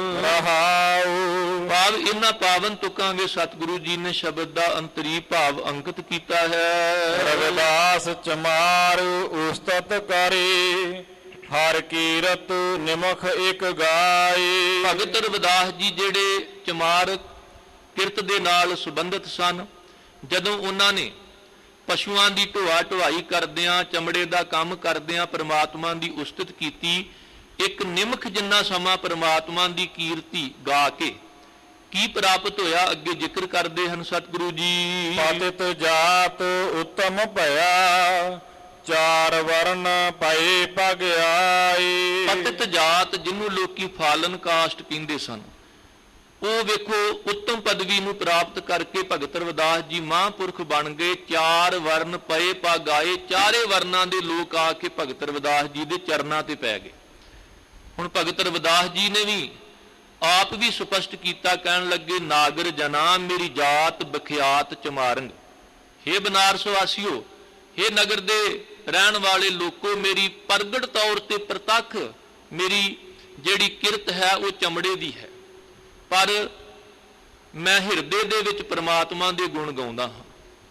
ਰਹਾਉ ਭਾਵ ਇਹਨਾਂ ਪਾਵਨ ਤੁਕਾਂ ਵਿੱਚ ਸਤਿਗੁਰੂ ਜੀ ਨੇ ਸ਼ਬਦ ਦਾ ਅੰਤਰੀ ਭਾਵ ਅੰਕਿਤ ਕੀਤਾ ਹੈ। ਰਵਿਦਾਸ ਚਮਾਰ ਉਸਤਤ ਕਰੇ, ਹਰ ਕੀਰਤ ਨਿਮਖ ਇੱਕ ਗਾਏ। ਭਗਤ ਰਵਿਦਾਸ ਜੀ ਜਿਹੜੇ ਚਮਾਰ ਕਿਰਤ ਦੇ ਨਾਲ ਸੰਬੰਧਿਤ ਸਨ, ਜਦੋਂ ਉਹਨਾਂ ਨੇ ਪਸ਼ੂਆਂ ਦੀ ਢੋਆ ਢੁਆਈ ਕਰਦਿਆਂ, ਚਮੜੇ ਦਾ ਕੰਮ ਕਰਦਿਆਂ ਪ੍ਰਮਾਤਮਾ ਦੀ ਉਸਤਤ ਕੀਤੀ, ਇੱਕ ਨਿਮਖ ਜਿੰਨਾ ਸਮਾਂ ਪ੍ਰਮਾਤਮਾ ਦੀ ਕੀਰਤੀ ਗਾ ਕੇ ਕੀ ਪ੍ਰਾਪਤ ਹੋਇਆ, ਅੱਗੇ ਜ਼ਿਕਰ ਕਰਦੇ ਹਨ ਸਤਿਗੁਰੂ ਜੀ। ਪਤਿਤ ਜਾਤ ਉੱਤਮ ਭਇਆ, ਚਾਰ ਵਰਨ ਪਏ ਪਗ ਆਏ। ਪਤਿਤ ਜਾਤ ਜਿਹਨੂੰ ਲੋਕੀ ਫਾਲਨ ਕਾਸਟ ਕਹਿੰਦੇ ਸਨ, ਉਹ ਵੇਖੋ ਉੱਤਮ ਪਦਵੀ ਨੂੰ ਪ੍ਰਾਪਤ ਕਰਕੇ ਭਗਤ ਰਵਿਦਾਸ ਜੀ ਮਹਾਂਪੁਰਖ ਬਣ ਗਏ। ਚਾਰ ਵਰਨ ਪਏ ਪਗ ਆਏ, ਚਾਰੇ ਵਰਨਾਂ ਦੇ ਲੋਕ ਆ ਕੇ ਭਗਤ ਰਵਿਦਾਸ ਜੀ ਦੇ ਚਰਨਾਂ ਤੇ ਪੈ ਗਏ। ਹੁਣ ਭਗਤ ਰਵਿਦਾਸ ਜੀ ਨੇ ਵੀ ਆਪ ਵੀ ਸਪਸ਼ਟ ਕੀਤਾ, ਕਹਿਣ ਲੱਗੇ, ਨਾਗਰ ਜਨਾ ਮੇਰੀ ਜਾਤ ਬਖਿਆਤ ਚਮਾਰੰਗ। ਹੇ ਬਨਾਰਸ ਵਾਸੀਓ, ਹੇ ਨਗਰ ਦੇ ਰਹਿਣ ਵਾਲੇ ਲੋਕੋ, ਮੇਰੀ ਪ੍ਰਗਟ ਤੌਰ ਤੇ ਪ੍ਰਤੱਖ ਮੇਰੀ ਜਿਹੜੀ ਕਿਰਤ ਹੈ ਉਹ ਚਮੜੇ ਦੀ ਹੈ, ਪਰ ਮੈਂ ਹਿਰਦੇ ਦੇ ਵਿੱਚ ਪ੍ਰਮਾਤਮਾ ਦੇ ਗੁਣ ਗਾਉਂਦਾ ਹਾਂ।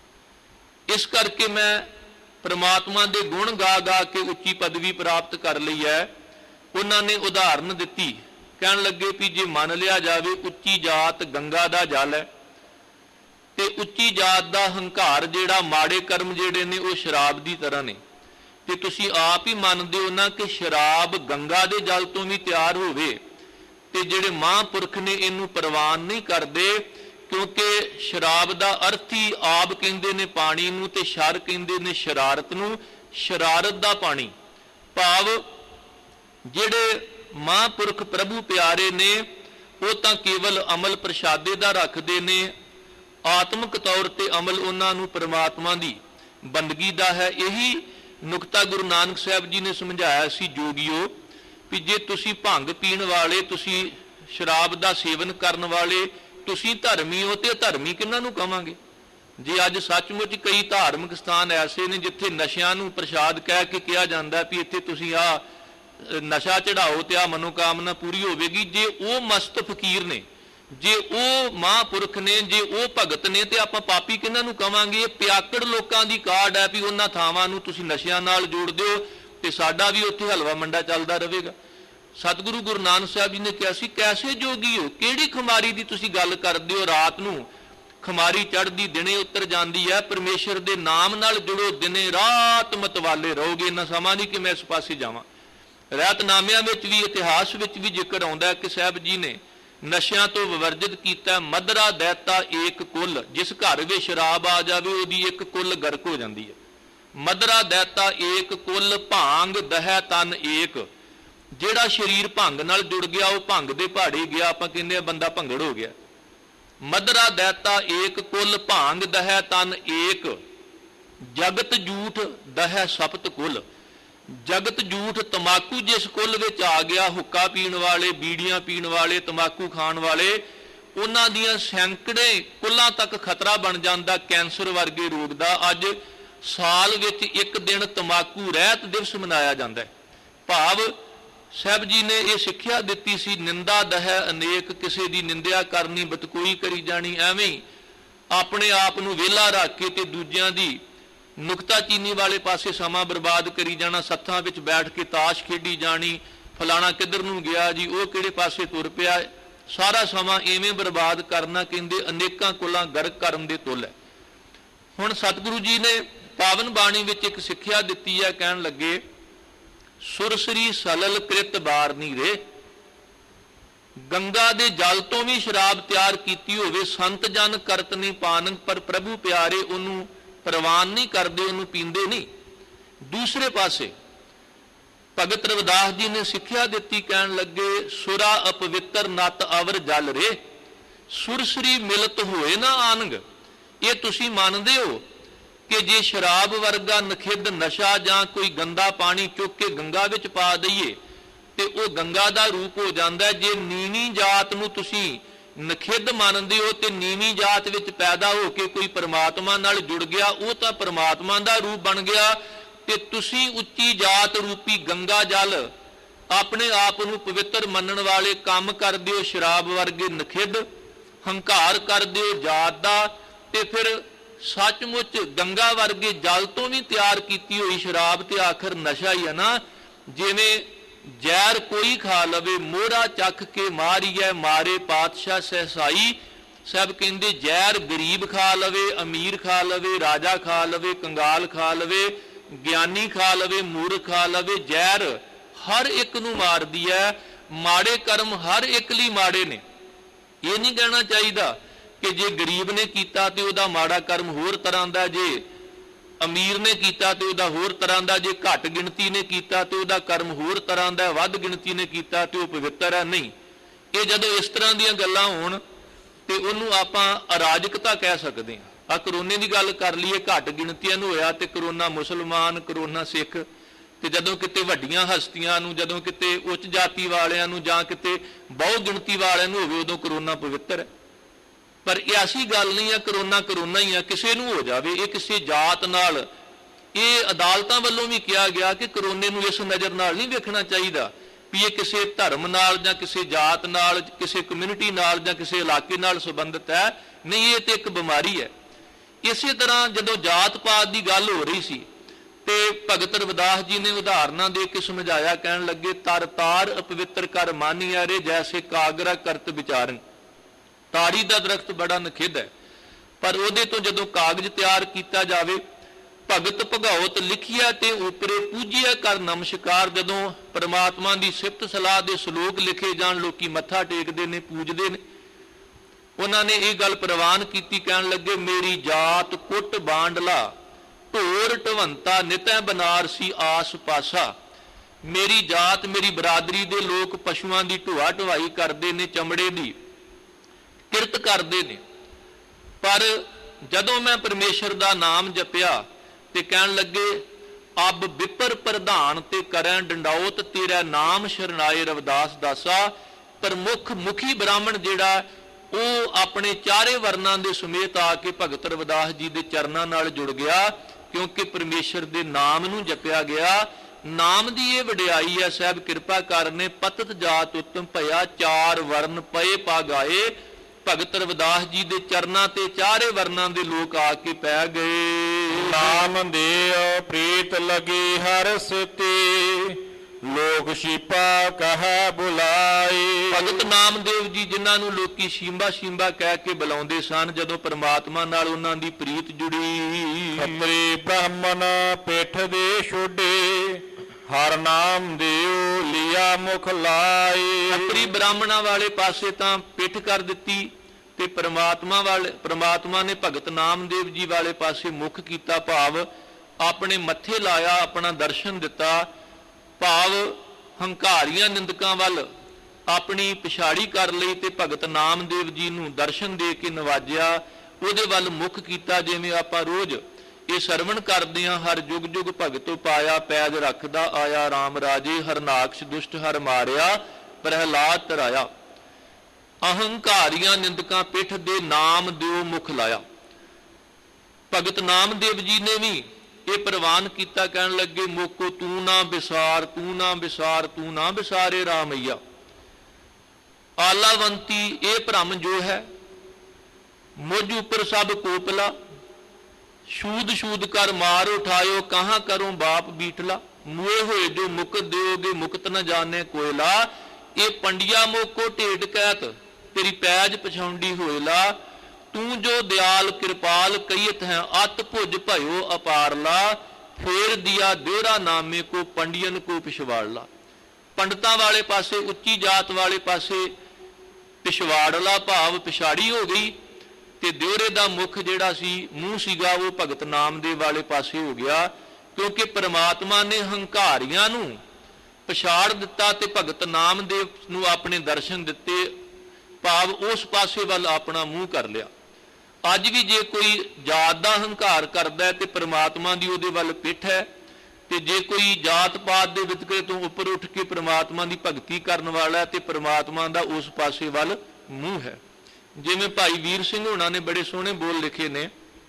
ਇਸ ਕਰਕੇ ਮੈਂ ਪ੍ਰਮਾਤਮਾ ਦੇ ਗੁਣ ਗਾ ਗਾ ਕੇ ਉੱਚੀ ਪਦਵੀ ਪ੍ਰਾਪਤ ਕਰ ਲਈ ਹੈ। ਉਹਨਾਂ ਨੇ ਉਦਾਹਰਨ ਦਿੱਤੀ, ਕਹਿਣ ਲੱਗੇ ਵੀ ਜੇ ਮੰਨ ਲਿਆ ਜਾਵੇ ਉੱਚੀ ਜਾਤ ਗੰਗਾ ਦਾ ਜਲ ਹੈ, ਤੇ ਉੱਚੀ ਜਾਤ ਦਾ ਹੰਕਾਰ ਜਿਹੜਾ, ਮਾੜੇ ਕਰਮ ਜਿਹੜੇ ਨੇ ਉਹ ਸ਼ਰਾਬ ਦੀ ਤਰ੍ਹਾਂ ਨੇ, ਤੇ ਤੁਸੀਂ ਆਪ ਹੀ ਮੰਨਦੇ ਹੋ ਨਾ ਕਿ ਸ਼ਰਾਬ ਗੰਗਾ ਦੇ ਜਲ ਤੋਂ ਵੀ ਤਿਆਰ ਹੋਵੇ, ਤੇ ਜਿਹੜੇ ਮਹਾਂਪੁਰਖ ਨੇ ਇਹਨੂੰ ਪ੍ਰਵਾਨ ਨਹੀਂ ਕਰਦੇ, ਕਿਉਂਕਿ ਸ਼ਰਾਬ ਦਾ ਅਰਥ ਹੀ ਆਬ ਕਹਿੰਦੇ ਨੇ ਪਾਣੀ ਨੂੰ, ਤੇ ਸ਼ਰ ਕਹਿੰਦੇ ਨੇ ਸ਼ਰਾਰਤ ਨੂੰ। ਸ਼ਰਾਰਤ ਦਾ ਪਾਣੀ ਭਾਵ ਜਿਹੜੇ ਮਹਾਂਪੁਰਖ ਪ੍ਰਭੂ ਪਿਆਰੇ ਨੇ ਉਹ ਤਾਂ ਕੇਵਲ ਅਮਲ ਪ੍ਰਸ਼ਾਦੇ ਦਾ ਰੱਖਦੇ ਨੇ, ਆਤਮਿਕ ਤੌਰ ਤੇ ਅਮਲ ਉਹਨਾਂ ਨੂੰ ਪ੍ਰਮਾਤਮਾ ਦੀ ਬੰਦਗੀ ਦਾ ਹੈ। ਇਹੀ ਨੁਕਤਾ ਗੁਰੂ ਨਾਨਕ ਸਾਹਿਬ ਜੀ ਨੇ ਸਮਝਾਇਆ ਸੀ, ਜੋਗੀਓ, ਵੀ ਜੇ ਤੁਸੀਂ ਭੰਗ ਪੀਣ ਵਾਲੇ, ਤੁਸੀਂ ਸ਼ਰਾਬ ਦਾ ਸੇਵਨ ਕਰਨ ਵਾਲੇ, ਤੁਸੀਂ ਧਰਮੀ ਹੋ, ਤੇ ਧਰਮੀ ਕਿਹਨਾਂ ਨੂੰ ਕਵਾਂਗੇ। ਜੇ ਅੱਜ ਸੱਚਮੁੱਚ ਕਈ ਧਾਰਮਿਕ ਸਥਾਨ ਐਸੇ ਨੇ ਜਿੱਥੇ ਨਸ਼ਿਆਂ ਨੂੰ ਪ੍ਰਸ਼ਾਦ ਕਹਿ ਕੇ ਕਿਹਾ ਜਾਂਦਾ ਵੀ ਇੱਥੇ ਤੁਸੀਂ ਆ ਨਸ਼ਾ ਚੜਾਓ ਤੇ ਆ ਮਨੋਕਾਮਨਾ ਪੂਰੀ ਹੋਵੇਗੀ, ਜੇ ਉਹ ਮਸਤ ਫਕੀਰ ਨੇ, ਜੇ ਉਹ ਮਹਾਂਪੁਰਖ ਨੇ, ਜੇ ਉਹ ਭਗਤ ਨੇ, ਤੇ ਆਪਾਂ ਪਾਪੀ ਕਿਹਨਾਂ ਨੂੰ ਕਵਾਂਗੇ। ਇਹ ਪਿਆਕੜ ਲੋਕਾਂ ਦੀ ਕਾਢ ਹੈ ਵੀ ਉਹਨਾਂ ਥਾਵਾਂ ਨੂੰ ਤੁਸੀਂ ਨਸ਼ਿਆਂ ਨਾਲ ਜੋੜ ਦਿਓ ਤੇ ਸਾਡਾ ਵੀ ਉੱਥੇ ਹਲਵਾ ਮੰਡਾ ਚੱਲਦਾ ਰਹੇਗਾ। ਸਤਿਗੁਰੂ ਗੁਰੂ ਨਾਨਕ ਸਾਹਿਬ ਜੀ ਨੇ ਕਿਹਾ ਸੀ, ਕੈਸੇ ਜੋਗੀ ਹੋ, ਕਿਹੜੀ ਖੁਮਾਰੀ ਦੀ ਤੁਸੀਂ ਗੱਲ ਕਰਦੇ ਹੋ। ਰਾਤ ਨੂੰ ਖੁਮਾਰੀ ਚੜ੍ਹਦੀ, ਦਿਨੇ ਉਤਰ ਜਾਂਦੀ ਹੈ। ਪਰਮੇਸ਼ਰ ਦੇ ਨਾਮ ਨਾਲ ਜੁੜੋ, ਦਿਨੇ ਰਾਤ ਮਤਵਾਲੇ ਰਹੋਗੇ। ਇੰਨਾ ਸਮਾਂ ਨਹੀਂ ਕਿ ਮੈਂ ਇਸ ਪਾਸੇ ਜਾਵਾਂ। ਰਹਿਤਨਾਮਿਆਂ ਵਿੱਚ ਵੀ, ਇਤਿਹਾਸ ਵਿੱਚ ਵੀ ਜ਼ਿਕਰ ਆਉਂਦਾ ਕਿ ਸਾਹਿਬ ਜੀ ਨੇ ਨਸ਼ਿਆਂ ਤੋਂ ਵਿਵਰਜਿਤ ਕੀਤਾ। ਮਦਰਾ ਦੈਤਾ ਏਕ ਕੁੱਲ, ਜਿਸ ਘਰ ਵਿੱਚ ਸ਼ਰਾਬ ਆ ਜਾਵੇ ਉਹਦੀ ਇੱਕ ਕੁੱਲ ਗਰਕ ਹੋ ਜਾਂਦੀ ਹੈ। ਮਦਰਾ ਦੈਤਾ ਏਕ ਕੁੱਲ, ਭਾਂਗ ਦਹਿ ਤਨ ਏਕ। ਜਿਹੜਾ ਸਰੀਰ ਭੰਗ ਨਾਲ ਜੁੜ ਗਿਆ ਉਹ ਭੰਗ ਦੇ ਪਹਾੜੇ ਗਿਆ, ਆਪਾਂ ਕਹਿੰਦੇ ਆ ਬੰਦਾ ਭੰਗੜ ਹੋ ਗਿਆ। ਮਦਰਾ ਦੈਤਾ ਏਕ ਕੁੱਲ, ਭਾਂਗ ਦਹਿ ਤਨ ਏਕ। ਜਗਤ ਜੂਠ ਦਹਿ ਸਪਤ ਕੁੱਲ। ਜਗਤ ਜੂਠ ਤਮਾਕੂ ਜਿਸ ਕੁੱਲ ਵਿੱਚ ਆ ਗਿਆ, ਹੁੱਕਾ ਪੀਣ ਵਾਲੇ, ਬੀੜੀਆਂ ਪੀਣ ਵਾਲੇ, ਤਮਾਕੂ ਖਾਣ ਵਾਲੇ, ਉਹਨਾਂ ਦੀਆਂ ਸੈਂਕੜੇ ਕੁੱਲਾਂ ਤੱਕ ਖਤਰਾ ਬਣ ਜਾਂਦਾ ਕੈਂਸਰ ਵਰਗੇ ਰੋਗ ਦਾ। ਅੱਜ ਸਾਲ ਵਿੱਚ ਇੱਕ ਦਿਨ ਤਮਾਕੂ ਰਹਿਤ ਦਿਵਸ ਮਨਾਇਆ ਜਾਂਦਾ ਹੈ। ਭਾਵ ਸਾਹਿਬ ਜੀ ਨੇ ਇਹ ਸਿੱਖਿਆ ਦਿੱਤੀ ਸੀ, ਨਿੰਦਾ ਦਹਿ ਅਨੇਕ, ਕਿਸੇ ਦੀ ਨਿੰਦਿਆ ਕਰਨੀ, ਬਤਕੋਈ ਕਰੀ ਜਾਣੀ, ਐਵੇਂ ਹੀ ਆਪਣੇ ਆਪ ਨੂੰ ਵਿਹਲਾ ਰੱਖ ਕੇ ਤੇ ਦੂਜਿਆਂ ਦੀ ਨੁਕਤਾਚੀਨੀ ਵਾਲੇ ਪਾਸੇ ਸਮਾਂ ਬਰਬਾਦ ਕਰੀ ਜਾਣਾ। ਸੱਥਾਂ ਵਿੱਚ ਬੈਠ ਕੇ ਤਾਸ਼ ਖੇਡੀ ਜਾਣੀ, ਫਲਾਣਾ ਕਿੱਧਰ ਨੂੰ ਗਿਆ ਜੀ, ਉਹ ਕਿਹੜੇ ਪਾਸੇ ਤੁਰ ਪਿਆ, ਸਾਰਾ ਸਮਾਂ ਐਵੇਂ ਬਰਬਾਦ ਕਰਨਾ ਕਹਿੰਦੇ ਅਨੇਕਾਂ ਕੁੱਲਾਂ ਗਰਕ ਕਰਨ ਦੇ ਤੁੱਲ ਹੈ। ਹੁਣ ਸਤਿਗੁਰੂ ਜੀ ਨੇ ਪਾਵਨ ਬਾਣੀ ਵਿੱਚ ਇੱਕ ਸਿੱਖਿਆ ਦਿੱਤੀ ਹੈ, ਕਹਿਣ ਲੱਗੇ, ਸੁਰਸਰੀ ਸਲਲ ਕ੍ਰਿਤ ਬਾਰ ਨੀ ਰੇ। ਗੰਗਾ ਦੇ ਜਲ ਤੋਂ ਵੀ ਸ਼ਰਾਬ ਤਿਆਰ ਕੀਤੀ ਹੋਵੇ, ਸੰਤ ਜਨ ਕਰਤ ਨਹੀਂ ਪਾਨ, ਪਰ ਪ੍ਰਭੂ ਪਿਆਰੇ ਉਹਨੂੰ ਪ੍ਰਵਾਨ ਨਹੀਂ ਕਰਦੇ, ਉਹਨੂੰ ਪੀਂਦੇ ਨਹੀਂ। ਦੂਸਰੇ ਪਾਸੇ ਭਗਤ ਰਵਿਦਾਸ ਜੀ ਨੇ ਸਿੱਖਿਆ ਦਿੱਤੀ, ਕਹਿਣ ਲੱਗੇ ਸੁਰਾ ਅਪਵਿੱਤਰ ਨਤ ਅਵਰ ਜਲ ਰੇ, ਸੁਰਸਰੀ ਮਿਲਤ ਹੋਏ ਨਾ ਆਨੰਗ। ਇਹ ਤੁਸੀਂ ਮੰਨਦੇ ਹੋ ਕਿ ਜੇ ਸ਼ਰਾਬ ਵਰਗਾ ਨਖਿੱਧ ਨਸ਼ਾ ਜਾਂ ਕੋਈ ਗੰਦਾ ਪਾਣੀ ਚੁੱਕ ਕੇ ਗੰਗਾ ਵਿੱਚ ਪਾ ਦਈਏ ਤੇ ਉਹ ਗੰਗਾ ਦਾ ਰੂਪ ਹੋ ਜਾਂਦਾ। ਜੇ ਨੀਵੀਂ ਜਾਤ ਨੂੰ ਤੁਸੀਂ ਨਖਿੱਧ ਮੰਨਦੇ ਹੋ ਤੇ ਨੀਵੀਂ ਜਾਤ ਵਿੱਚ ਪੈਦਾ ਹੋ ਕੇ ਕੋਈ ਪਰਮਾਤਮਾ ਨਾਲ ਜੁੜ ਗਿਆ, ਉਹ ਤਾਂ ਪਰਮਾਤਮਾ ਦਾ ਰੂਪ ਬਣ ਗਿਆ, ਤੇ ਤੁਸੀਂ ਉੱਚੀ ਜਾਤ ਰੂਪੀ ਗੰਗਾ ਜਲ ਆਪਣੇ ਆਪ ਨੂੰ ਪਵਿੱਤਰ ਮੰਨਣ ਵਾਲੇ ਕੰਮ ਕਰਦੇ ਹੋ ਸ਼ਰਾਬ ਵਰਗੇ ਨਖਿੱਧ, ਹੰਕਾਰ ਕਰਦੇ ਹੋ ਜਾਤ ਦਾ, ਤੇ ਫਿਰ ਸੱਚਮੁੱਚ ਗੰਗਾ ਵਰਗੇ ਜਲ ਤੋਂ ਵੀ ਤਿਆਰ ਕੀਤੀ ਹੋਈ ਸ਼ਰਾਬ ਤੇ ਆਖਰ ਨਸ਼ਾ ਹੀ ਹੈ ਨਾ। ਜਿਵੇਂ ਜ਼ਹਿਰ ਕੋਈ ਖਾ ਲਵੇ, ਮੋਹਰਾ ਚੱਖ ਕੇ ਮਾਰੀਐ ਮਾਰੇ ਪਾਤਸ਼ਾਹ ਸਹਿਸਾਈ। ਸਭ ਕਹਿੰਦੇ ਜ਼ਹਿਰ ਗਰੀਬ ਖਾ ਲਵੇ, ਅਮੀਰ ਖਾ ਲਵੇ, ਰਾਜਾ ਖਾ ਲਵੇ, ਕੰਗਾਲ ਖਾ ਲਵੇ, ਗਿਆਨੀ ਖਾ ਲਵੇ, ਮੂਰਖ ਖਾ ਲਵੇ, ਜ਼ਹਿਰ ਹਰ ਇੱਕ ਨੂੰ ਮਾਰਦੀ ਹੈ। ਮਾੜੇ ਕਰਮ ਹਰ ਇੱਕ ਲਈ ਮਾੜੇ ਨੇ। ਇਹ ਨਹੀਂ ਕਹਿਣਾ ਚਾਹੀਦਾ ਕਿ ਜੇ ਗਰੀਬ ਨੇ ਕੀਤਾ ਤੇ ਉਹਦਾ ਮਾੜਾ ਕਰਮ ਹੋਰ ਤਰ੍ਹਾਂ ਦਾ, ਜੇ ਅਮੀਰ ਨੇ ਕੀਤਾ ਤੇ ਉਹਦਾ ਹੋਰ ਤਰ੍ਹਾਂ ਦਾ, ਜੇ ਘੱਟ ਗਿਣਤੀ ਨੇ ਕੀਤਾ ਤੇ ਉਹਦਾ ਕਰਮ ਹੋਰ ਤਰ੍ਹਾਂ ਦਾ, ਵੱਧ ਗਿਣਤੀ ਨੇ ਕੀਤਾ ਤੇ ਉਹ ਪਵਿੱਤਰ ਹੈ। ਨਹੀਂ, ਇਹ ਜਦੋਂ ਇਸ ਤਰ੍ਹਾਂ ਦੀਆਂ ਗੱਲਾਂ ਹੋਣ ਤੇ ਉਹਨੂੰ ਆਪਾਂ ਅਰਾਜਕਤਾ ਕਹਿ ਸਕਦੇ ਹਾਂ। ਕਰੋਨੇ ਦੀ ਗੱਲ ਕਰ ਲਈਏ, ਘੱਟ ਗਿਣਤੀਆਂ ਨੂੰ ਹੋਇਆ ਤੇ ਕਰੋਨਾ ਮੁਸਲਮਾਨ, ਕਰੋਨਾ ਸਿੱਖ, ਤੇ ਜਦੋਂ ਕਿਤੇ ਵੱਡੀਆਂ ਹਸਤੀਆਂ ਨੂੰ, ਜਦੋਂ ਕਿਤੇ ਉੱਚ ਜਾਤੀ ਵਾਲਿਆਂ ਨੂੰ ਜਾਂ ਕਿਤੇ ਬਹੁ ਗਿਣਤੀ ਵਾਲਿਆਂ ਨੂੰ ਹੋਵੇ, ਉਦੋਂ ਕਰੋਨਾ ਪਵਿੱਤਰ ਹੈ। ਪਰ ਇਹ ਐਸੀ ਗੱਲ ਨਹੀਂ ਹੈ, ਕਰੋਨਾ ਕਰੋਨਾ ਹੀ ਆ, ਕਿਸੇ ਨੂੰ ਹੋ ਜਾਵੇ। ਇਹ ਕਿਸੇ ਜਾਤ ਨਾਲ, ਇਹ ਅਦਾਲਤਾਂ ਵੱਲੋਂ ਵੀ ਕਿਹਾ ਗਿਆ ਕਿ ਕਰੋਨੇ ਨੂੰ ਇਸ ਨਜ਼ਰ ਨਾਲ ਨਹੀਂ ਵੇਖਣਾ ਚਾਹੀਦਾ ਵੀ ਇਹ ਕਿਸੇ ਧਰਮ ਨਾਲ ਜਾਂ ਕਿਸੇ ਜਾਤ ਨਾਲ, ਕਿਸੇ ਕਮਿਊਨਿਟੀ ਨਾਲ ਜਾਂ ਕਿਸੇ ਇਲਾਕੇ ਨਾਲ ਸੰਬੰਧਿਤ ਹੈ। ਨਹੀਂ, ਇਹ ਤੇ ਇੱਕ ਬਿਮਾਰੀ ਹੈ। ਇਸੇ ਤਰ੍ਹਾਂ ਜਦੋਂ ਜਾਤ ਪਾਤ ਦੀ ਗੱਲ ਹੋ ਰਹੀ ਸੀ ਤੇ ਭਗਤ ਰਵਿਦਾਸ ਜੀ ਨੇ ਉਦਾਹਰਨਾਂ ਦੇ ਕੇ ਸਮਝਾਇਆ, ਕਹਿਣ ਲੱਗੇ ਤਰ ਤਾਰ ਅਪਵਿੱਤਰ ਕਰ ਮਾਨੀਆ ਰੇ, ਜੈਸੇ ਕਾਗਰਾ ਕਰਤ ਵਿਚਾਰਨ। ਤਾੜੀ ਦਾ ਦਰਖਤ ਬੜਾ ਨਖਿੱਧ ਹੈ, ਪਰ ਉਹਦੇ ਤੋਂ ਜਦੋਂ ਕਾਗਜ਼ ਤਿਆਰ ਕੀਤਾ ਜਾਵੇ, ਭਗਤ ਭਗਉਤ ਲਿਖਿਆ ਤੇ ਉਪਰੇ ਪੂਜਿਆ ਕਰ ਨਮਸਕਾਰ। ਜਦੋਂ ਪਰਮਾਤਮਾ ਦੀ ਸਿਫਤ ਸਲਾਹ ਦੇ ਸ਼ਲੋਕ ਲਿਖੇ ਜਾਣ, ਲੋਕੀ ਮੱਥਾ ਟੇਕਦੇ ਨੇ, ਪੂਜਦੇ ਨੇ। ਉਹਨਾਂ ਨੇ ਇਹ ਗੱਲ ਪ੍ਰਵਾਨ ਕੀਤੀ, ਕਹਿਣ ਲੱਗੇ ਮੇਰੀ ਜਾਤ ਕੁੱਟ ਬਾਂਡਲਾ, ਢੋਰ ਢਵੰਤਾ ਨਿਤੈ ਬਨਾਰਸੀ ਆਸ ਪਾਸਾ। ਮੇਰੀ ਜਾਤ, ਮੇਰੀ ਬਰਾਦਰੀ ਦੇ ਲੋਕ ਪਸ਼ੂਆਂ ਦੀ ਢੋਆ ਢਵਾਈ ਕਰਦੇ ਨੇ, ਚਮੜੇ ਦੀ ਕਿਰਤ ਕਰਦੇ ਨੇ। ਪਰ ਜਦੋਂ ਮੈਂ ਪਰਮੇਸ਼ਰ ਦਾ ਨਾਮ ਜਪਿਆ ਤੇ ਕਹਿਣ ਲੱਗੇ ਅਬ ਵਿਪਰ ਪ੍ਰਧਾਨ ਤੇ ਕਰੈ ਡੰਡਾਉਤ, ਤੇਰਾ ਨਾਮ ਸ਼ਰਨਾਏ ਰਵਿਦਾਸ ਦਾਸਾ। ਪ੍ਰਮੁੱਖ ਮੁਖੀ ਬ੍ਰਾਹਮਣ ਜਿਹੜਾ, ਉਹ ਆਪਣੇ ਚਾਰੇ ਵਰਨਾਂ ਦੇ ਸਮੇਤ ਆ ਕੇ ਭਗਤ ਰਵਿਦਾਸ ਜੀ ਦੇ ਚਰਨਾਂ ਨਾਲ ਜੁੜ ਗਿਆ, ਕਿਉਂਕਿ ਪਰਮੇਸ਼ਰ ਦੇ ਨਾਮ ਨੂੰ ਜਪਿਆ ਗਿਆ। ਨਾਮ ਦੀ ਇਹ ਵਡਿਆਈ ਹੈ, ਸਾਹਿਬ ਕਿਰਪਾ ਕਰਨੇ ਪਤਤ ਜਾਤ ਉਤਮ ਭਇਆ, ਚਾਰ ਵਰਨ ਪਏ ਪਾ ਗਾਏ। ਭਗਤ ਰਵਿਦਾਸ ਜੀ ਦੇ ਚਰਨਾਂ ਤੇ ਚਾਰੇ ਵਰਨਾਂ ਦੇ ਲੋਕ ਆ ਕੇ ਪੈ ਗਏ। ਨਾਮ ਦੇਉ ਪ੍ਰੀਤ ਲਗੀ ਹਰਸ ਤੇ, ਲੋਕ ਸ਼ੀਪਾ ਕਹਾ ਬੁਲਾਏ। ਭਗਤ ਨਾਮਦੇਵ ਜੀ, ਜਿਨ੍ਹਾਂ ਨੂੰ ਲੋਕੀ ਸ਼ੀਂਬਾ ਸ਼ੀਂਬਾ ਕਹਿ ਕੇ ਬੁਲਾਉਂਦੇ ਸਨ, ਜਦੋਂ ਪਰਮਾਤਮਾ ਨਾਲ ਉਹਨਾਂ ਦੀ ਪ੍ਰੀਤ ਜੁੜੀ। ਖੱਤਰੀ ਬ੍ਰਾਹਮਣ ਪਿੱਠ ਦੇ ਛੋਡੇ, ਹਰ ਨਾਮ ਦੇਉ ਲਿਆ ਮੁਖ ਲਾਏ। ਖੱਤਰੀ ਬ੍ਰਾਹਮਣਾਂ ਵਾਲੇ ਪਾਸੇ ਤਾਂ ਪਿੱਠ ਕਰ ਦਿੱਤੀ ਤੇ ਪਰਮਾਤਮਾ ਨੇ ਭਗਤ ਨਾਮਦੇਵ ਜੀ ਵਾਲੇ ਪਾਸੇ ਮੁਖ ਕੀਤਾ, ਭਾਵ ਆਪਣੇ ਮੱਥੇ ਲਾਇਆ, ਆਪਣਾ ਦਰਸ਼ਨ ਦਿੱਤਾ। ਭਾਵ ਹੰਕਾਰੀਆਂ ਨਿੰਦਕਾਂ ਵੱਲ ਆਪਣੀ ਪਿਛਾੜੀ ਕਰ ਲਈ ਤੇ ਭਗਤ ਨਾਮਦੇਵ ਜੀ ਨੂੰ ਦਰਸ਼ਨ ਦੇ ਕੇ ਨਵਾਜਿਆ, ਉਹਦੇ ਵੱਲ ਮੁਖ ਕੀਤਾ। ਜਿਵੇਂ ਆਪਾਂ ਰੋਜ਼ ਇਹ ਸਰਵਣ ਕਰਦੇ ਹਾਂ, ਹਰ ਜੁਗ ਜੁਗ ਭਗਤੋ ਪਾਇਆ, ਪੈਜ ਰੱਖਦਾ ਆਇਆ ਰਾਮ ਰਾਜੇ, ਹਰਨਾਕਸ਼ ਦੁਸ਼ਟ ਹਰ ਮਾਰਿਆ, ਪ੍ਰਹਿਲਾਦ ਤਰਾਇਆ। ਅਹੰਕਾਰੀਆਂ ਨਿੰਦਕਾਂ ਪਿੱਠ ਦੇ ਨਾਮ ਦਿਓ ਮੁਖ ਲਾਇਆ। ਭਗਤ ਨਾਮਦੇਵ ਜੀ ਨੇ ਵੀ ਇਹ ਪ੍ਰਵਾਨ ਕੀਤਾ, ਕਹਿਣ ਲੱਗੇ ਮੋਕੋ ਤੂੰ ਨਾ ਵਿਸਾਰ, ਤੂੰ ਨਾ ਵਿਸਾਰ, ਤੂੰ ਨਾ ਵਿਸਾਰੇ ਰਾਮਈਆ। ਆਲਾਵੰਤੀ ਇਹ ਭ੍ਰਮ ਜੋ ਹੈ, ਮੁਝ ਉੱਪਰ ਸਭ ਕੋਪਲਾ, ਸ਼ੂਦ ਸ਼ੂਦ ਕਰ ਮਾਰ ਉਠਾਇਓ, ਕਹਾਂ ਕਰੋ ਬਾਪ ਬੀਠਲਾ। ਮੂਏ ਹੋਏ ਜੋ ਮੁਕਤ ਦਿਓਗੇ, ਮੁਕਤ ਨਾ ਜਾਣੇ ਕੋਇਲਾ। ਇਹ ਪੰਡਿਆ ਮੋਕੋ ਢੇਡ ਕਹਿਤ, ਤੇਰੀ ਪੈਜ ਪਛਾਉਂਦੀ ਹੋਇਲਾ। ਤੂੰ ਜੋ ਦਿਆਲ ਕਿਰਪਾਲ ਕਹੀਤ ਹੈ, ਅਤ ਭੁਜ ਭਇਓ ਅਪਾਰਲਾ। ਫੇਰ ਦਿਆ ਦਿਉਰਾ ਨਾਮੇ ਕੋ ਪੰਡਿयन ਕੋ ਪਿਛਵਾੜਲਾ। ਪੰਡਤਾਂ ਵਾਲੇ ਪਾਸੇ, ਉੱਚੀ ਜਾਤ ਵਾਲੇ ਪਾਸੇ ਪਿਛਵਾੜਲਾ ਭਾਵ ਪਿਛਾੜੀ ਹੋ ਗਈ, ਤੇ ਦਿਉਰੇ ਦਾ ਮੁਖ ਜਿਹੜਾ ਸੀ, ਮੂੰਹ ਸੀਗਾ, ਉਹ ਭਗਤ ਨਾਮਦੇਵ ਵਾਲੇ ਪਾਸੇ ਹੋ ਗਿਆ, ਕਿਉਂਕਿ ਪ੍ਰਮਾਤਮਾ ਨੇ ਹੰਕਾਰੀਆਂ ਨੂੰ ਪਛਾੜ ਦਿੱਤਾ ਤੇ ਭਗਤ ਨਾਮਦੇਵ ਨੂੰ ਆਪਣੇ ਦਰਸ਼ਨ ਦਿੱਤੇ, ਭਾਵ ਉਸ ਪਾਸੇ ਵੱਲ ਆਪਣਾ ਮੂੰਹ ਕਰ ਲਿਆ। ਅੱਜ ਵੀ ਜੇ ਕੋਈ ਜਾਤ ਦਾ ਹੰਕਾਰ ਕਰਦਾ ਹੈ ਤੇ ਪ੍ਰਮਾਤਮਾ ਦੀ ਉਹਦੇ ਵੱਲ ਪਿੱਠ ਹੈ, ਤੇ ਜੇ ਕੋਈ ਜਾਤ ਪਾਤ ਦੇ ਵਿਤਕਰੇ ਤੋਂ ਉੱਪਰ ਉੱਠ ਕੇ ਪ੍ਰਮਾਤਮਾ ਦੀ ਭਗਤੀ ਕਰਨ ਵਾਲਾ ਤੇ ਪ੍ਰਮਾਤਮਾ ਦਾ ਉਸ ਪਾਸੇ ਵੱਲ ਮੂੰਹ ਹੈ। ਜਿਵੇਂ ਭਾਈ ਵੀਰ ਸਿੰਘ ਹੋਣਾ ਨੇ ਬੜੇ ਸੋਹਣੇ ਬੋਲ ਲਿਖੇ ਨੇ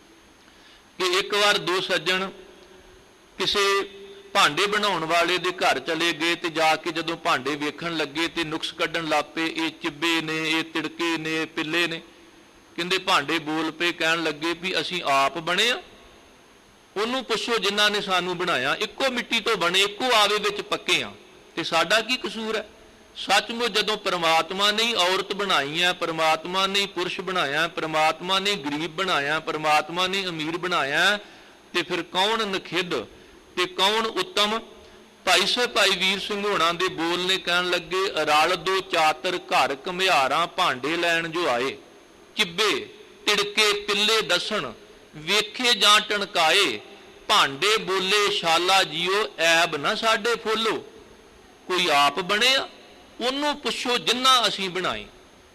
ਕਿ ਇੱਕ ਵਾਰ ਦੋ ਸੱਜਣ ਕਿਸੇ ਭਾਂਡੇ ਬਣਾਉਣ ਵਾਲੇ ਦੇ ਘਰ ਚਲੇ ਗਏ, ਤੇ ਜਾ ਕੇ ਜਦੋਂ ਭਾਂਡੇ ਵੇਖਣ ਲੱਗੇ ਤੇ ਨੁਕਸ ਕੱਢਣ ਲੱਗ ਪਏ, ਇਹ ਚਿੱਬੇ ਨੇ, ਇਹ ਤਿੜਕੇ ਨੇ, ਇਹ ਪਿੱਲੇ ਨੇ। ਕਹਿੰਦੇ ਭਾਂਡੇ ਬੋਲ ਪਏ, ਕਹਿਣ ਲੱਗੇ ਵੀ ਅਸੀਂ ਆਪ ਬਣੇ ਆ, ਉਹਨੂੰ ਪੁੱਛੋ ਜਿਨ੍ਹਾਂ ਨੇ ਸਾਨੂੰ ਬਣਾਇਆ, ਇੱਕੋ ਮਿੱਟੀ ਤੋਂ ਬਣੇ, ਇੱਕੋ ਆਵੇ ਵਿੱਚ ਪੱਕੇ ਆ, ਤੇ ਸਾਡਾ ਕੀ ਕਸੂਰ ਹੈ। ਸੱਚਮੁੱਚ ਜਦੋਂ ਪ੍ਰਮਾਤਮਾ ਨੇ ਹੀ ਔਰਤ ਬਣਾਈ ਹੈ, ਪ੍ਰਮਾਤਮਾ ਨੇ ਹੀ ਪੁਰਸ਼ ਬਣਾਇਆ, ਪ੍ਰਮਾਤਮਾ ਨੇ ਗਰੀਬ ਬਣਾਇਆ, ਪ੍ਰਮਾਤਮਾ ਨੇ ਅਮੀਰ ਬਣਾਇਆ, ਤੇ ਫਿਰ ਕੌਣ ਨਖਿੱਧ ਤੇ ਕੌਣ ਉੱਤਮ। ਭਾਈ ਸਾਹਿਬ ਭਾਈ ਵੀਰ ਸਿੰਘ ਹੋਣਾ ਦੇ ਬੋਲ ਨੇ, ਕਹਿਣ ਲੱਗੇ ਰਲ ਦੋ ਚਾਤਰ ਘਰ ਘੁਮਿਆਰਾਂ ਭਾਂਡੇ ਲੈਣ ਜੋ ਆਏ, ਚਿੱਬੇ ਤਿੜਕੇ ਪਿੱਲੇ ਦੱਸਣ ਵੇਖੇ ਜਾਂ ਟਣਕਾਏ, ਭਾਂਡੇ ਬੋਲੇ ਸ਼ਾਲਾ ਜੀਓ ਐਬ ਨਾ ਸਾਡੇ ਫੋਲੋ। ਕੋਈ ਆਪ ਬਣਿਆ, ਉਹਨੂੰ ਪੁੱਛੋ ਜਿੰਨਾ ਅਸੀਂ ਬਣਾਏ।